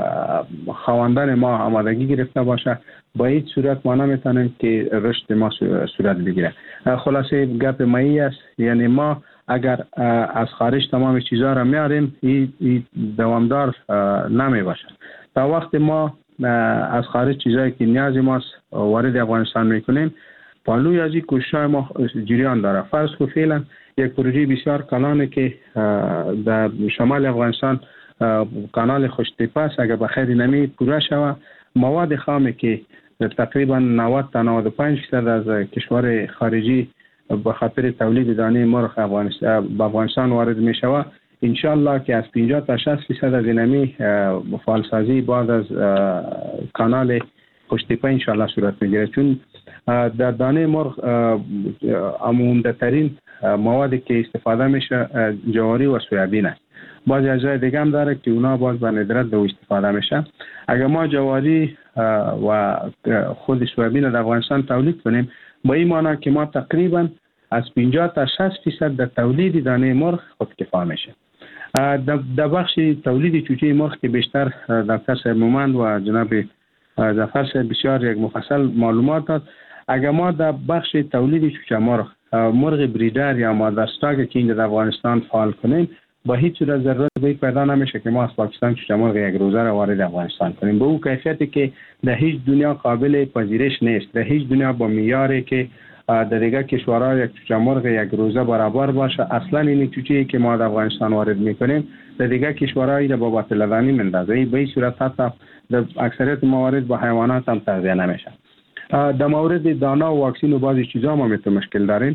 خواندن ما آمادگی گرفته باشه، با هیچ صورت ما نمیتونیم که رشد ما صورت بگیره. خلاصه گپ مایی است، یعنی ما اگر از خارج تمام چیزها را میاریم این دوامدار نمی باشه. تا وقت ما از خارج چیزایی که نیاز ماست وارد افغانستان میکنیم، پالوی از این کوشش‌های ما جریان داره. فرض کو فعلا یک پروژه بسیار کلانه که در شمال افغانستان کانال خوشتیپه است، اگر بخیر نمی پوره شود، مواد خامی که تقریبا نود تا نود و پنج درصد از کشور خارجی به خاطر تولید دانه مرغ افغانستان به افغانستان وارد می شود، ان شاء الله که از پنجاه تا شصت درصد از اینمی فعالسازی بعد از کانال خوشتیپه ان شاء الله صورت میگیره، چون در دانه مرغ عمومی ترین موادی که استفاده میشه جواری و سویابین است. بعضی اجزای دیگه هم داره که اونا باز به ندرت دو استفاده میشه. اگر ما جواری و خود سویابین در افغانستان تولید کنیم، با این معنی که ما تقریبا از پنجاه تا شصت درصد در تولید دانه مرغ خودکفا میشه. در بخش تولید چوچه مرغ که بیشتر دکتر صاحب مومند و جناب ظفر صاحب بسیار یک مفصل معلومات داد. اگر ما در بخش تولید چوچه مرغ مرغ بریدر یا مادر استاگ که اینجا در افغانستان فعال کنیم، با هیچ صورت ضرورت به پیدا نمیشه که ما از پاکستان چوچه مرغ یک روزه را وارد افغانستان کنیم به اون کیفیتی که در هیچ دنیا قابل پذیرش نیست. در هیچ دنیا با معیاری که در دیگر کشورها یک چوچه مرغ یک روزه برابر باشه، اصلا این چوچه‌ای که ما در افغانستان وارد میکنیم در دیگر کشورها این با باطل لبنی مندازه. به این صورت حتی در اکثریت موارد با حیوانات هم تغذیه نمیشه. در مورد دانا و واکسین و بعضی چیزا ما میتونیم مشکل داریم.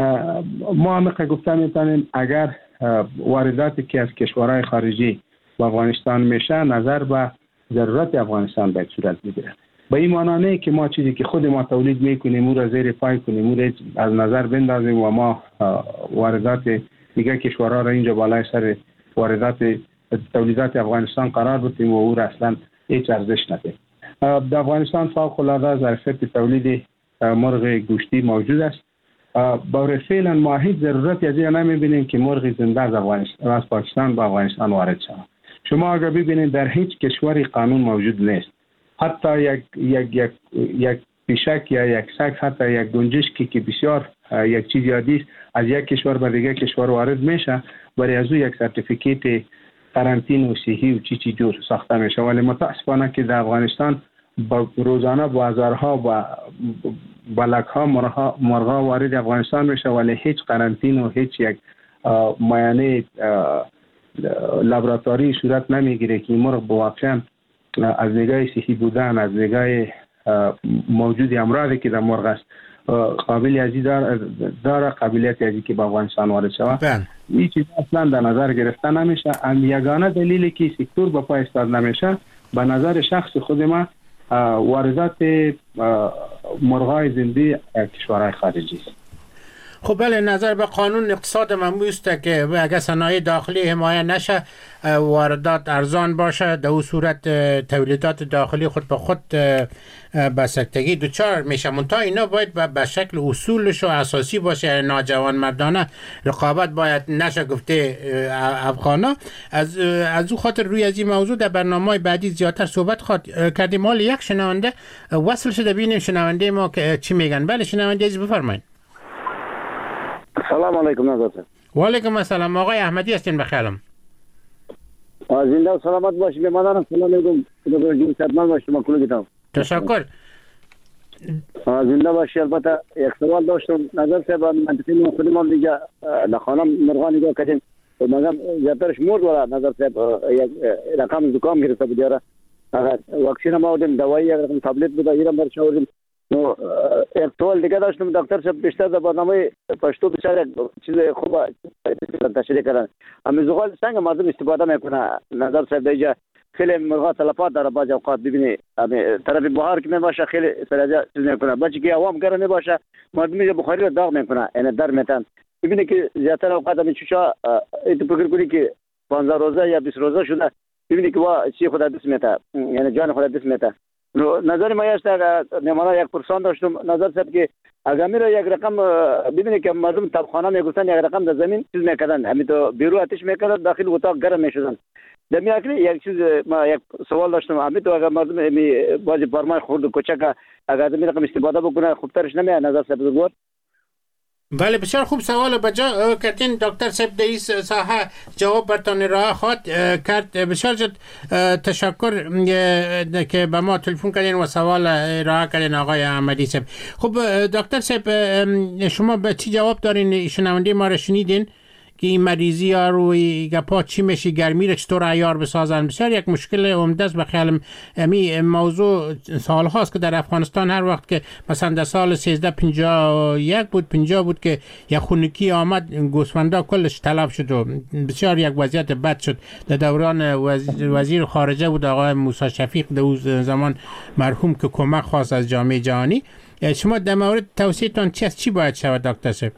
ما هم گفته میتونیم اگر وارداتی که از کشورهای خارجی به افغانستان میشه نظر به ضرورت افغانستان باید صورت بگیره. به این معنی نه که ما چیزی که خود ما تولید میکنیم او را زیر پای کنیم، او را از نظر بندازیم و ما واردات دیگه کشورها را اینجا بالای سر واردات تولیدات افغانستان قرار بدیم و او را اصلا هیچ ارزش ندهیم. در افغانستان فوق العاده ظرفیت تولید مرغ گوشتی موجود است. برای فعلا ما هیچ ضرورتی از این نمیبینیم که مرغ زنده از افغانستان از پاکستان به افغانستان وارد شود. شما اگر ببینید در هیچ کشوری قانون موجود نیست. حتی یک یک یک یک پیشک یا یک سگ، حتی یک گنجشکی که بسیار یک چیز یادی است از یک کشور به دیگر کشور وارد میشه، برای از او یک سرتیفیکیت قرنطین و صحی و چی چی جور ساخته میشه، ولی متاسفانه که در افغانستان با روزانه بازارها و بلک ها مرغا مرغا وارد افغانستان میشه، ولی هیچ قرنطین و هیچ یک معاینه لابراتواری صورت نمیگیره که مرغ واقعا از نگاه صحی بودن، از نگاه موجود امراضی که در مرغ است قابل ازی داره داره قابلیت ازی که به افغانستان وارد شود. این چیز اصلا در نظر گرفته نمیشه. ام یگانه دلیلی که سکتور به پای استاد نمیشه به نظر شخص خود ما واردات مرغای زنده کشورهای خارجی است. خب بله، نظر به قانون اقتصاد ممنوع است که اگر صنایع داخلی حمایت نشه واردات ارزان باشه، در اون صورت تولیدات داخلی خود به خود بسکتگی دوچار میشه. منتها اینا باید به شکل اصولش و اساسی باشه، ناجوان مردانه رقابت باید نشه گفته افغانا. از از او خاطر روی از این موضوع در برنامه بعدی زیادتر صحبت خواهد کردیم. مال یک شنونده وصل شده، ببینیم شنونده ما که چی میگن. بله شنونده عزیز بفرمایید. سلام علیکم نظر. و علیکم السلام. آقای احمدی هستین بخیرم. زنده و سلامت باشید. به مادرم سلام علیکم. خدا جون سلامت باشه. ما کلی تشکر. زنده باشی. البته یک سوال داشتم نظر صاحب، منطقی من خودم دیگه لخانه مرغان نگاه کردیم، مگم زیادترش مرد ولا نظر صاحب یک رقم زکام گرفته بود یاره، واکسین ما بودیم، دوائی یک رقم تابلت بود ایران برش آوردیم. نو یک سوال دیگه داشتم دکتر صاحب، بیشتر در برنامه پشتو بسیار چیز خوب تشریح کردن. اما زغال څنګه مردم استفاده میکنه نظر صاحب؟ دیگه خیلی مرغا تلفات داره، بعضی اوقات ببینی طرف بهار که میباشه خیلی سرجا چیز میکنه، بچه که هوا گرم میباشه مردم بخاری رو داغ میکنه، یعنی در میتن. ببینی که زیادتر اوقات همین چوچا ایتو فکر کنی که پانزده روزه یا بیست روزه شده، ببینی که وا چی خدا دست میته، یعنی جان خدا دست میته. نظر ما است نمونه یک پرسان داشتم نظر صاحب که اگر میره یک رقم ببینی که مردم تبخانه میگفتن یک رقم در زمین چیز میکردن، همین تو بیرو آتش میکردن، داخل اتاق گرم میشدن. در میاکلی یک چیز ما یک سوال داشتم، همین تو اگر مردم می بازی فرمای خورد و کوچک اگر می رقم استفاده بکنه خوب ترش نمیاد نظر صاحب بگوید. بله بسیار خوب سوال بجا کردین دکتر صاحب، در این ساحه جواب برتان راه خواهد کرد. بسیار جد تشکر که به ما تلفن کردین و سوال راه کردین آقای احمدی صاحب. خب دکتر صاحب شما به چی جواب دارین؟ شنونده ما را شنیدین که این مریضی ها روی گپا چی میشه، گرمی را چطور عیار بسازن؟ بسیار یک مشکل عمده است. بخیالم امی موضوع سال هاست که در افغانستان هر وقت که مثلا در سال سیزده پنجاه یک بود پنجاه بود که یک خونکی آمد، گوسفندا کلش تلف شد و بسیار یک وضعیت بد شد. در دوران وزیر خارجه بود آقای موسی شفیق در اون زمان مرحوم که کمک خواست از جامعه جهانی. شما در مورد توصیه‌تان چی است؟ چی باید شود دکتر صاحب؟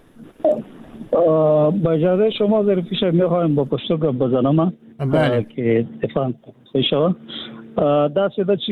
با اجازه شما در پیش میخوایم با پشتو گپ بزنم که اتفاق شوه. دا سده چې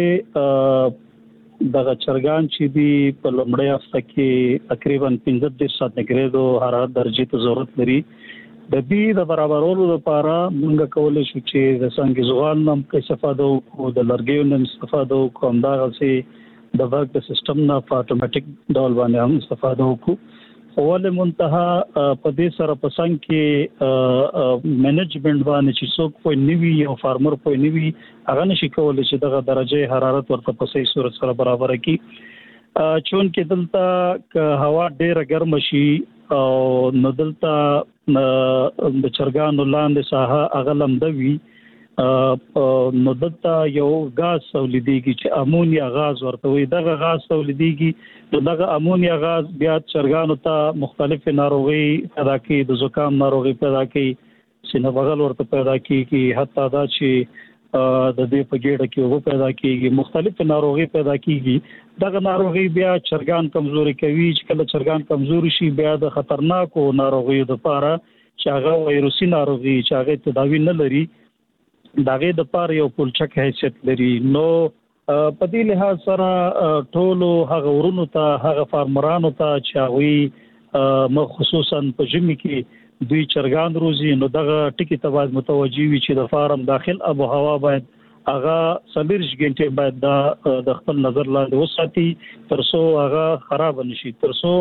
دغه چرګان چې دی په لومړی هفته کې تقریبا پنځه دېرش سانتیګریډ حرارت درجې ته ضرورت لري. د دې د برابرولو لپاره موږ کولی شو چې د څنګه زغال نم استفاده وکړو، د لرګیو نم استفاده وکړو، همدغسې د ورک د سیستم نه په اتوماتیک ډول باندې هم استفاده وکړو. اول منتها په دې سره په څنګ کې منیجمنت باندې چې څوک په نیوي او فارمر په نیوي هغه نشي کولای چې دغه درجه حرارت ورته په صحیح صورت سره برابر کړي. چون کې دلته هوا ډیره ګرم شي او نو دلته د چرګانو لاندې ساحه هغه لمده وي، نو دلته یو غاز تولیدېږي چې امونیا غاز ورته وي. دغه غاز تولیدېږي، دغه امونیا غاز بیا چرګانو ته مختلف ناروغي پیدا کوي، د زکام ناروغي پیدا کوي، سینه بغل ورته پیدا کوي، حتی دا چې د دې په ګېډه کې اوبه پیدا کېږي، مختلف ناروغي پیدا کېږي. دغه ناروغي بیا چرګان کمزوري کوي. چې کله چرګان کمزوري شي بیا د خطرناکو ناروغیو لپاره چې هغه وایروسي ناروغي چې هغه تداوی نه لري، دغه د پاره یو پولچک حیثیت لري. نو په دې لحاظ سره ټولو هغه ورونو ته، هغه فارمرانو ته چې هغوی خصوصا په ژمي کې دوی چرګان روزي، نو دغه ټکي ته باید متوجه وي چې د فارم داخل آب و هوا باید هغه څلوېښت غنټې باید د خپل نظر لاندې وساتي تر څو هغه خراب نشي، تر څو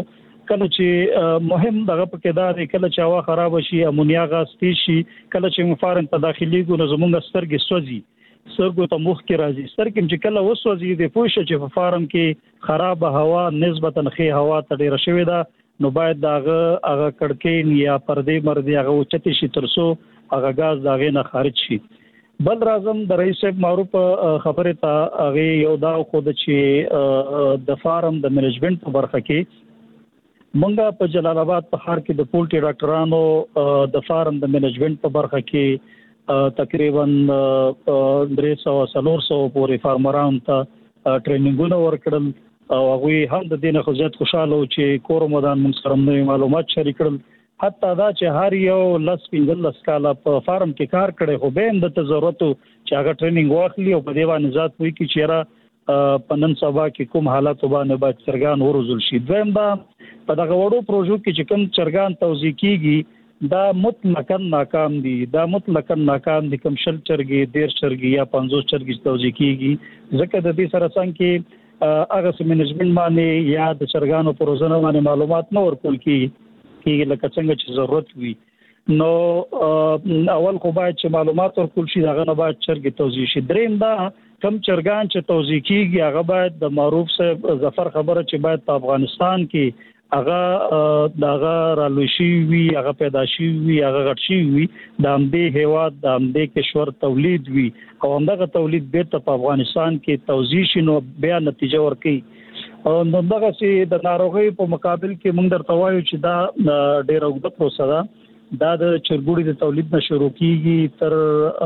کله چې مهم دغه پکې دا دی کله چې هوا خراب شي امونیا غاز تیز شي کله چې فارم ته داخلي ګو زمونږ سترګې سوځي سترګو ته مخ کې راځي سترګې چې کله وسوځي د پوښ چې په فارم کې خراب هوا نسبتا ښه هوا ته ډیره شوې ده نو باید داغه هغه کړکین یا پردې مردي هغه اوچتي شي ترسو هغه غاز داغه نه خارج شي. بل راځم د رئیس صاحب معروف خبره ته هغه یو دا خود چې د فارم د منیجمنت په برخه کې مونږه په جلال آباد په ښار کې د پولټي ډاکټرانو د فارم د منیجمنت په برخه کې تقریبا درې سوه څلور سوه پورې فارمران ته ټریننګونه ورکړل او هغه هم د دینه خو زیات خوشاله او چې کور مدان من سره نوې معلومات شریک کړل حتی دا چې هر یو لس پنځه لس کاله په فارم کې کار کړي خو به هم د ضرورت چې هغه ټریننګ واخلي او په دی باندې ذات وي کې چیرې په نن سبا کې کوم حالات باندې باید چرګان ورزول شي. دویم دا په دغه وړو پروژو کې چې کوم چرګان توزیع کیږي دا مطلقاً ناکام دي دا مطلقاً ناکام دي کوم شل چرګي ډیر چرګي یا پنځوس چرګي توزیع کیږي ځکه د دې سره څنګه کې هغه منیجمنت باندې یا د چرګانو پروژو باندې معلومات نه ورکول کیږي کیږي لکه څنګه چې ضرورت وي نو اول خو باید چې معلومات ورکول شي هغه نه باید چرګ توزیع شي. دریم دا کم چرګان چې توزیع کیږي هغه باید د معروف صاحب ظفر خبره چې باید په افغانستان کې هغه دغه رالوي شي وي هغه پیدا شي وي هغه غټ شي وي د همدې هیواد د همدې کشور تولید وي او همدغه تولید بیرته په افغانستان کې توزیع شي نو بیا نتیجه ورکړي. نو دغه چې د ناروغي په مقابل کې موږ درته وایو چې دا ډېر اوږده پروسه ده دا د چرګوړي د تولید نه شروع کیږي تر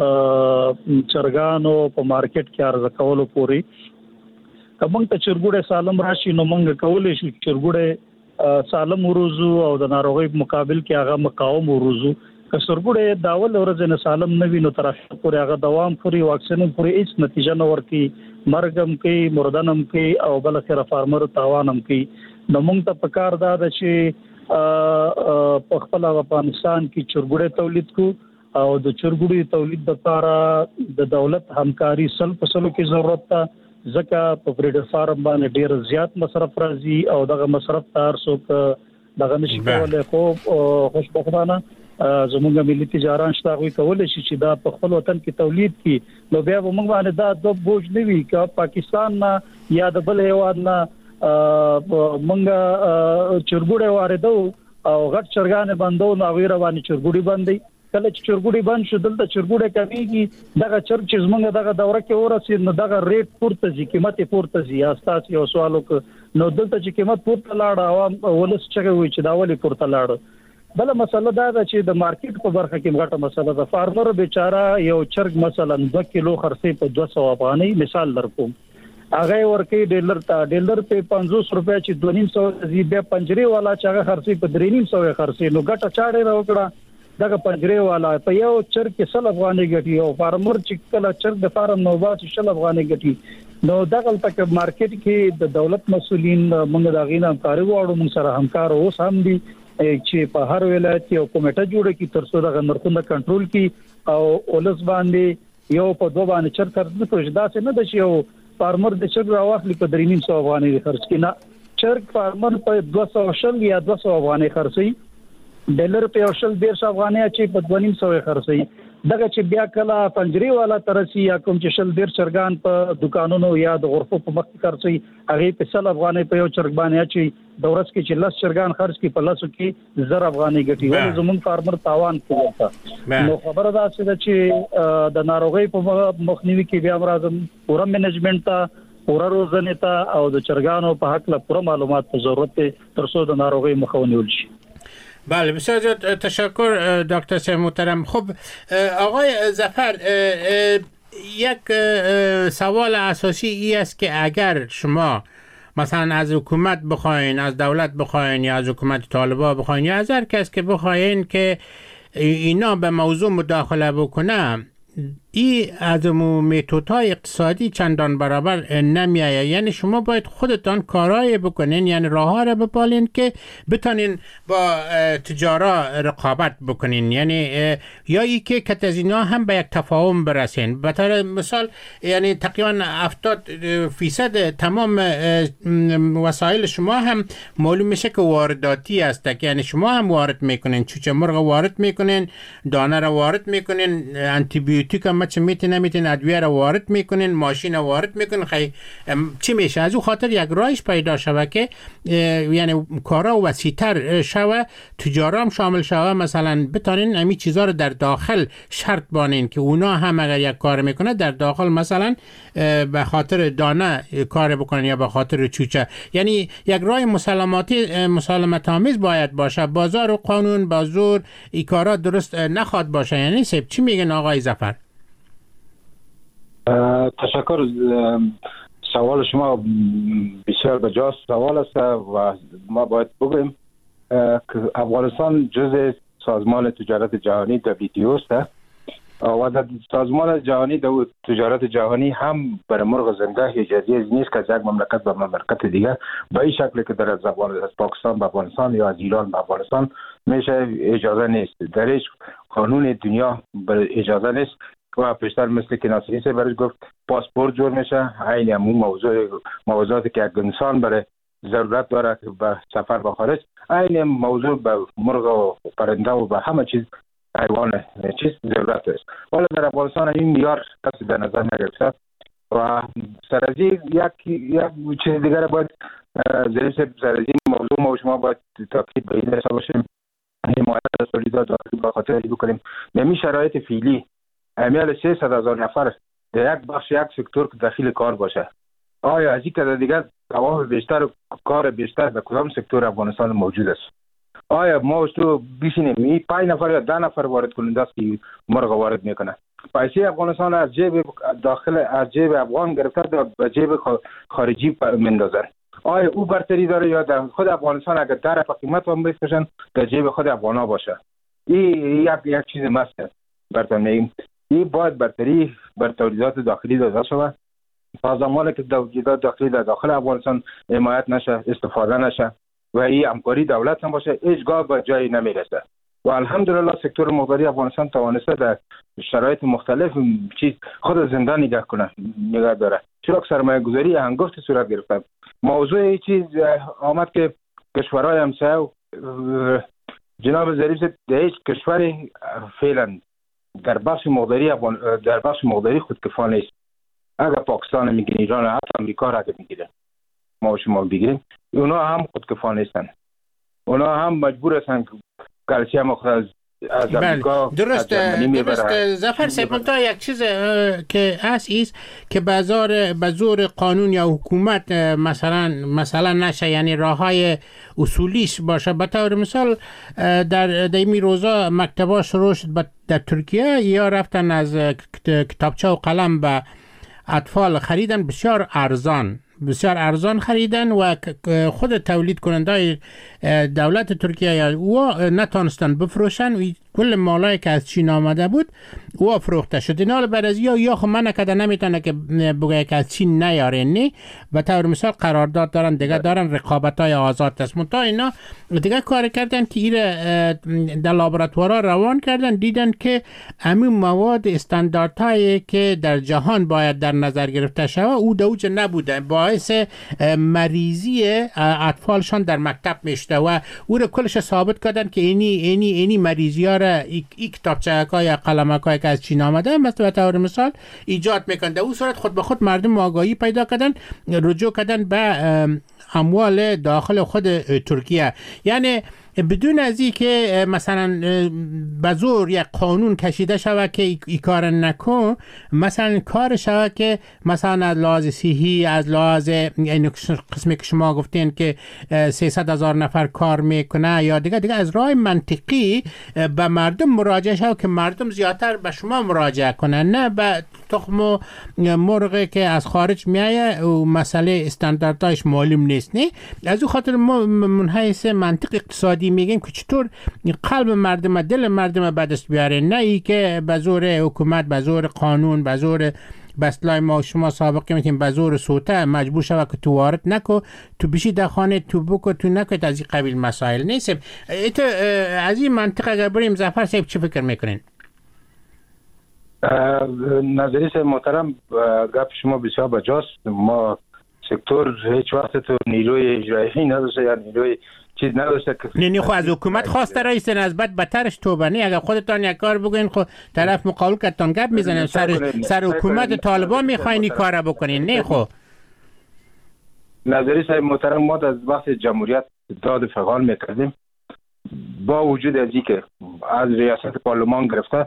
چرګانو په مارکیټ کې عرضه کولو پورې کوم ته چرګوړي سالم راشي نو موږ کولای شو چرګوړي سالم وروزو او د ناروغي په مقابل کې هغه مقاوم وروزو که چرګوړي داول ورځ نه سالم نه وي نو تر اخره پورې هغه دوام پورې واکسین پورې هیڅ نتیجه نه ورکي مرګم کې مردنم کې او بل خیر فارمر تاوانم کې نو موږ ته پکار دا چې په خپل افغانستان کې چرګوړي تولید کو او د چرګوړي تولید لپاره د دولت همکاري سل په سلو کې ضرورت ده ځکه په بریډر فارم باندې ډیر زیات مصرف راځي او دغه مصرف تار څوک دغه نشي کولای خو خوشبختانه زموږ ملي تجاران شته غوي کولای شي چې دا په خپل وطن کې تولید کړي نو بیا موږ باندې دا د بوج نه وي چې پاکستان نه یا د بل هیواد نه موږ چرګوړي واردو او غټ چرګان بندو نو غیر باندې چرګوړي باندې کله چې چرګوړي بند شو دلته چرګوړي کمیږي دغه چرګ چې موږ دغه دوره کې ورسې نو دغه ریټ پورته ځي قیمت پورته ځي اساس یو سوالو نو دلته چې قیمت پورته لاړ او ولس چې وي چې دا ولې پورته لاړ. بل مسله دا ده چې د مارکیټ په برخه کې غټه مسله ده فارمر بیچاره یو چرګ مثلا دو کیلو خرڅي په دوه سوه افغانۍ مثال درکوم هغه ورکی ډیلر ته ډیلر په پنځوس روپیا چې دوه نیم سوه زی بیا پنجري والا چې هغه خرڅي په درې نیم سوه خرڅي نو ګټه چاړې راوکړه دغه پنجري والا په یو چرګ کې سل افغانۍ ګټي او فارمر چې کله چرګ د فارم نو باسي شل افغانۍ ګټي نو دغه تک مارکیټ کې د دولت مسولین موږ دا غینه همکاري غواړو موږ سره همکار اوس هم دي چې په هر ولایت یو کمیټه جوړه کی ترڅو د نرخونو کنټرول کی او ولس باندې یو په دوه باندې چر تر څو دا څه نه د یو فارمر د چرګ راوخلی په درې نیم سوه افغانۍ خرڅ کینا چرګ فارمر په دوه سوه شل یا دوه سوه افغانۍ خرڅي ډالر په شل ډیر افغانۍ چې په دوه نیم سوه خرڅي دغه چې بیا کله پنجري والا ترسي یا کوم چې شل ډیر چرګان په دکانونو یا د غرفو په مخ خرڅي هغه په سل افغانۍ په یو چرګ باندې چې د ورځ کې چې لس چرګان خرڅ کی په لاسو کې زر افغانۍ ګټي ولې زمون فارمر تاوان کوي نو خبره ده چې د ناروغي په مخنیوي کې بیا راځم پورا منیجمنت ته پورا روزنه ته او د چرګانو په حق له پورا معلومات ضرورت تر څو د ناروغي مخاوني ولشي. بله بسیار زیاد تشکر دکتر صاحب محترم. خب آقای ظفر یک سوال اساسی ای است که اگر شما مثلا از حکومت بخواین از دولت بخواین یا از حکومت طالبان بخواین یا از هر کس که بخواین که اینا به موضوع مداخله بکنه ای از میتودهای اقتصادی چندان برابر نمیایه. یعنی شما باید خودتان کارهای بکنین، یعنی راه را بپالین که بتانین با تجارا رقابت بکنین. یعنی یا ای که کتازینا هم به یک تفاهم برسین. به طور مثال یعنی تقریبا هفتاد فیصد تمام وسایل شما هم معلوم میشه که وارداتی است. یعنی شما هم وارد میکنین، چوچه مرغ وارد میکنین، دانه را وارد میکنین، آنتی بیوتیک هم چه میتین نمیتین، ادویه را وارد میکنین، ماشین را وارد میکنین. خیلی چی میشه؟ از او خاطر یک رایش پیدا شوه که یعنی کارا وسیع‌تر شوه، تجارا هم شامل شوه. مثلا بتانین امی چیزا رو در داخل شرط بانین که اونا هم اگر یک کار میکنه در داخل مثلا به خاطر دانه کار بکنن یا به خاطر چوچه. یعنی یک راه مسالماتی مسالمت آمیز باید باشه. بازار و قانون با زور ای کارا درست نخواد باشه. یعنی سب چی میگن آقای ظفر؟ تشکر. سوال شما بسیار بجاست سوال است و ما باید بگوییم که افغانستان جزء سازمان تجارت جهانی دبلیو تی او است و در سازمان جهانی در تجارت جهانی هم برای مرغ زنده اجازه نیست که از یک مملکت به مملکت دیگر به این شکلی که در از پاکستان به افغانستان یا از ایران به افغانستان میشه اجازه نیست. در هیچ قانون دنیا اجازه نیست و پیشتر مثل که ناصری سے برش گفت پاسپورت جور میشه. عین همون موضوع موضوعاتی که یک انسان برای ضرورت داره که به سفر به خارج، عین موضوع به مرغ و پرنده و به همه چیز حیوان چیز ضرورت است. ولی در افغانستان این معیار کسی در نظر نگرفته و سرازی یک یک چیز دیگر باید ضریب سرازی موضوع ما شما باید تاکید به این حساب باشیم. حمایت از تولیدات داخلی به خاطر این بکنیم. نمی شرایط فعلی امیال سیصد هزار نفر در یک بخش یک سکتور که داخل کار باشه، آیا از این که دیگر تمام بیشتر کار بیشتر در کدام سکتور افغانستان موجود است؟ آیا ما تو بیشینیم این پنج نفر یا ده نفر وارد کننده است که مرغ وارد میکنه؟ پیسه افغانستان از جیب داخل از جیب افغان گرفته به جیب خارجی مندازن. آیا او برتری داره یا در خود افغانستان اگر در قیمت هم بفروشن در جیب خود افغانا باشه؟ این یک یک چیز مست برتون میگیم. این باید برتری بر تولیدات داخلی داده شود تا زمانی که تولیدات داخلی در داخل افغانستان حمایت نشه، استفاده نشه و این همکاری دولت هم باشه، هیچگاه به جایی نمیرسه. و الحمدلله سکتور مقداری افغانستان توانسته در شرایط مختلف چیز خود زنده نگاه کنه نگاه داره. چرا که سرمایه گذاری هنگفت صورت گرفته. موضوع این چیز آمد که کشورهای همسایه جناب ظریف در هیچ کشوری فعلا در بخش مقداری در بخش مقداری خودکفا نیست. اگر پاکستان میگیرن، ایران، حتی امریکا را اگر میگیرن ما و شما بگیریم، اونا هم خودکفا نیستن. اونا هم مجبور هستن کلسیم خود از از امریکا درست درست ظفر صاحب تا یک چیز که هست ایست که بازار بازار قانون یا حکومت مثلا مثلا نشه، یعنی راههای اصولیش باشه. به طور مثال در دیمی روزا مکتبا شروع شد در ترکیه، یا رفتن از کتابچه و قلم به اطفال خریدن بسیار ارزان بسیار ارزان خریدن و خود تولید کننده دولت ترکیه و نتانستن بفروشن و کل مالایی که از چین آمده بود و فروخته شد. اینا بعد از یا یا خب من نکده نمیتونه که بگه که از چین نیارین نی و طور مثال قرارداد دارن دیگه دارن رقابت های آزاد است. منتها اینا دیگه کار کردن که ایره در لابراتوارا روان کردن، دیدن که همین مواد استانداردهایی که در جهان باید در نظر گرفته شود او دوج نبوده، باعث مریضی اطفالشان در مکتب میشته و او رو کلش ثابت کردن که اینی اینی اینی مریضی ها را ای کتابچه‌ها یا قلم‌ها که از چین آمده مثلا به طور مثال ایجاد میکنه. در اون صورت خود به خود مردم آگاهی پیدا کردن، رجوع کردن به اموال داخل خود ترکیه. یعنی بدون از این که مثلا به زور یک قانون کشیده شود که ای کار نکن، مثلا کار شود که مثلا از لحاظ صحی، از لحاظ این قسمی که شما گفتین که سیصد هزار نفر کار میکنه یا دیگه دیگه از راه منطقی به مردم مراجعه شود که مردم زیادتر به شما مراجعه کنن، نه به تخم و مرغی که از خارج میایه و مسئله استانداردهاش معلوم نیست. نه از اون خاطر ما من حیث منطق اقتصادی زندگی میگیم که چطور قلب مردم، دل مردم به دست بیاره، نه ای که به زور حکومت، به زور قانون، به زور بسلای ما شما سابقه میتونیم به زور سوته مجبور شوه که تو وارد نکو، تو بشی در خانه، تو بکو، تو نکو. از این قبیل مسائل نیست. ایتو از این منطق اگر بریم ظفر صاحب چی فکر میکنین؟ نظریه محترم، گپ شما بسیار بجاست. ما سکتور هیچ وقت تو نیروی اجرایی نداشته یا نیروی چیز نداشته که نه نه خو از حکومت خواسته رئیس نسبت بترش توبه نه. اگر خودتان یک کار بگین خو طرف مقابل کتان گپ میزنه، سر سر حکومت طالبان میخواین این کارا بکنین. نه خو نظریه صاحب محترم، ما از وقت جمهوریت داد فعال میکردیم، با وجود از اینکه از ریاست پارلمان گرفته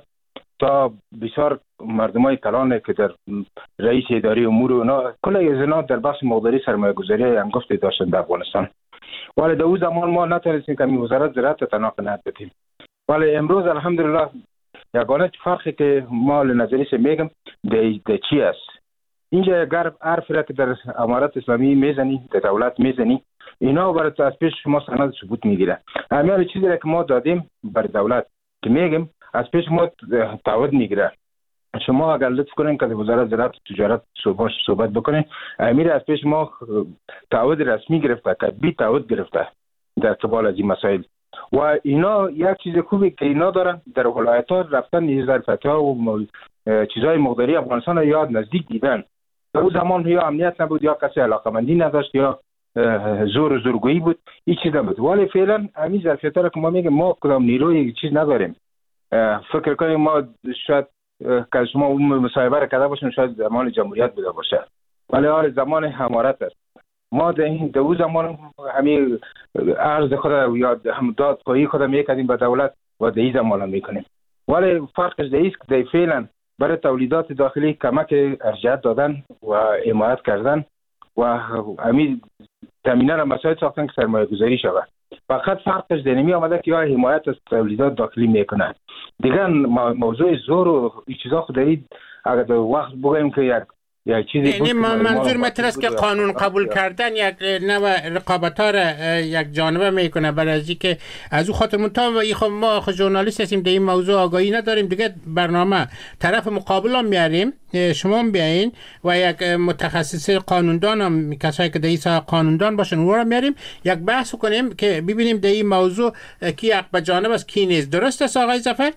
تا بسیار مردمای کلان که در رئیس اداره امور و اونا کل از اینا در بخش مقداری سرمایه گذاری انگفت داشتن در افغانستان. ولی در اون زمان ما نتونستیم که وزارت زراعت تنها قناعت بدیم. ولی امروز الحمدلله یگانه فرقی که ما لنظریه میگم در چی است؟ اینجا اگر حرف را که در امارت اسلامی میزنی، در دولت میزنی، اینا برای از پیش شما سند ثبوت میگیره. همین چیزی را که ما دادیم بر دولت که میگم از پیش ما تعهد میگیره. شما اگر لطف کنین که وزارت زراعت تجارت صحبت صحبت بکنین، امیر از پیش ما تعهد رسمی گرفته که بی تعهد گرفته در قبال از این مسائل. و اینا یک چیز خوبی که اینا دارن، در ولایت‌ها رفتن نظر فتوا و چیزای مقداری افغانستان رو یاد نزدیک دیدن. در اون زمان یا امنیت نبود، یا کسی علاقمندی نداشت، یا زور و زورگویی بود، این چیز نبود. ولی فعلا همین ظرفیت‌ها که ما میگیم ما کدام نیروی چیز نداریم. فکر کنیم ما شاید که شما اون مصاحبه را کرده باشین شاید زمان جمهوریت بوده باشه، ولی حال زمان حمارت است. ما در این دو زمان همین عرض خود یا هم دادخواهی خود میکردیم به دولت و در این زمان میکنیم. ولی فرقش در است که فعلا برای تولیدات داخلی کمک ارجاعیت دادن و حمایت کردن و همین زمینه را مساعد ساختن که سرمایه گذاری شود. فقط فرقش در نمی آمده که یا حمایت از تولیدات داخلی میکنن. دیگه موضوع زور و این چیزا خود دارید اگر در وقت بگویم که یک یک چیزی بود. منظور مطرح است که قانون قبول کردن یک نوع رقابت‌ها را یک جانبه میکنه برای از اینکه از او خاطر منتها خب ما خود ژورنالیست هستیم در این موضوع آگاهی نداریم دیگه. برنامه طرف مقابل هم میاریم، شما هم بیاین و یک متخصص قانوندان هم کسایی که در این ساحه قانوندان باشن اون رو میاریم یک بحث کنیم که ببینیم در این موضوع کی حق به جانب است کی نیست. درست است آقای ظفر؟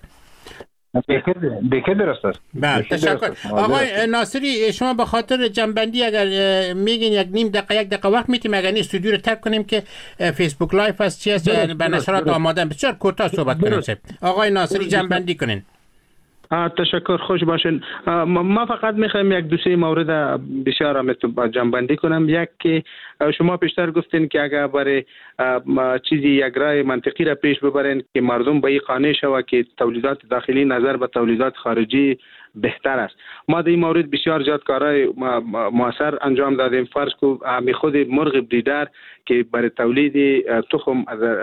بکر درست است. بله تشکر. آقای ناصری شما به خاطر جنبندی اگر میگین یک نیم دقیقه یک دقیقه وقت میتیم اگر این استودیو رو ترک کنیم که فیسبوک لایف است چی است به نشرات آماده بسیار کوتاه صحبت کنیم. آقای ناصری جنبندی کنین. تشکر، خوش باشین. ما فقط میخوایم یک دو سه مورد بسیار هم جنبندی کنم. یک که شما پیشتر گفتین که اگر برای چیزی یک رای منطقی را پیش ببرین که مردم به این قانع شوه که تولیدات داخلی نظر به تولیدات خارجی بهتر است. ما در این مورد بسیار زیاد کارهای موثر انجام دادیم. فرض کو همی خود مرغ بریدر که برای تولید تخم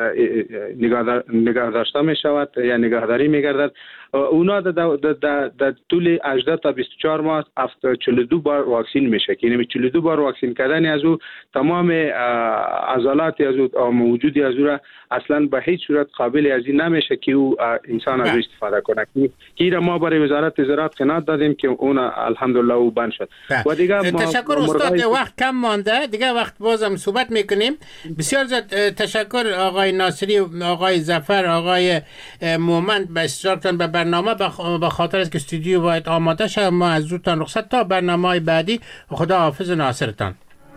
نگاه داشته می شود یا نگهداری می گردد، اونا در طول هجده تا بیست و چهار ماه چهل و دو بار واکسین میشه که یعنی چهل و دو بار واکسین کردن از او تمام عضلات از او موجودی از او را اصلا به هیچ صورت قابل از این نمیشه که او انسان از استفاده کنه. که را ما برای وزارت زراعت قناعت دادیم که اون الحمدلله او بند شد. و دیگه تشکر استاد، وقت کم مانده دیگه، وقت بازم صحبت میکنیم. بسیار زیاد تشکر آقای ناصری، آقای ظفر، آقای مومند به اشتراکتان به برنامه. به خاطر است که استودیو باید آماده شد ما از زودتان رخصت تا برنامه بعدی. خدا حافظ ناصرتان.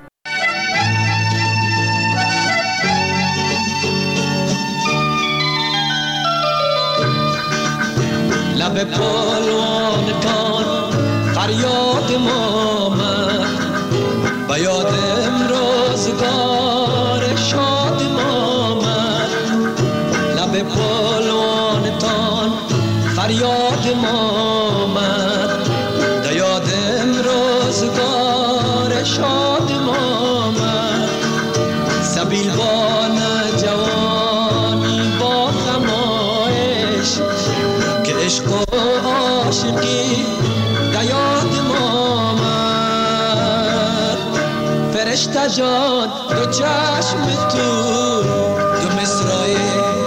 لب پالوانتان فریاد ما من و یاد امروزگار شاد ما من. لب پالوانتان فریاد ما من و یاد امروزگار شاد ما من. سبیلبان جوانی با غمایش که عشق و عاشقی دیاد ما من. فرشته جان دو چشم تو دو مصرای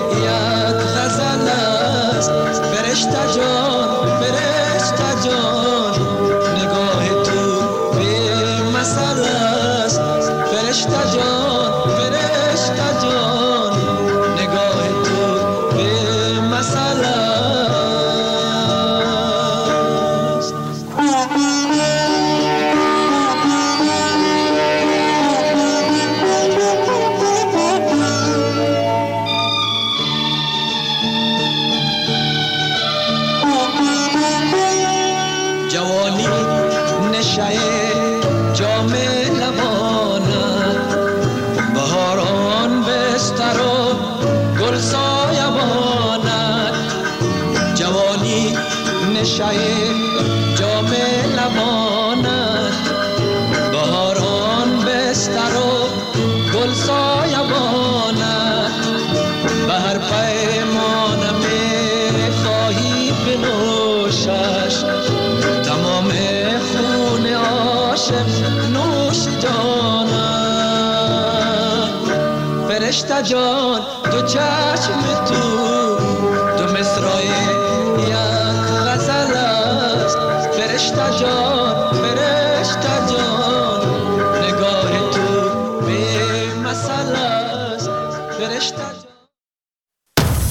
نشه جام لبانت، بهاران بستر و گل سایبانت، به هر پیمان می خواهی بنوشش، تمام خون عاشق نوش جانت. فرشته جان دو چشم تو دو مصرع یک غزل است، فرشته جان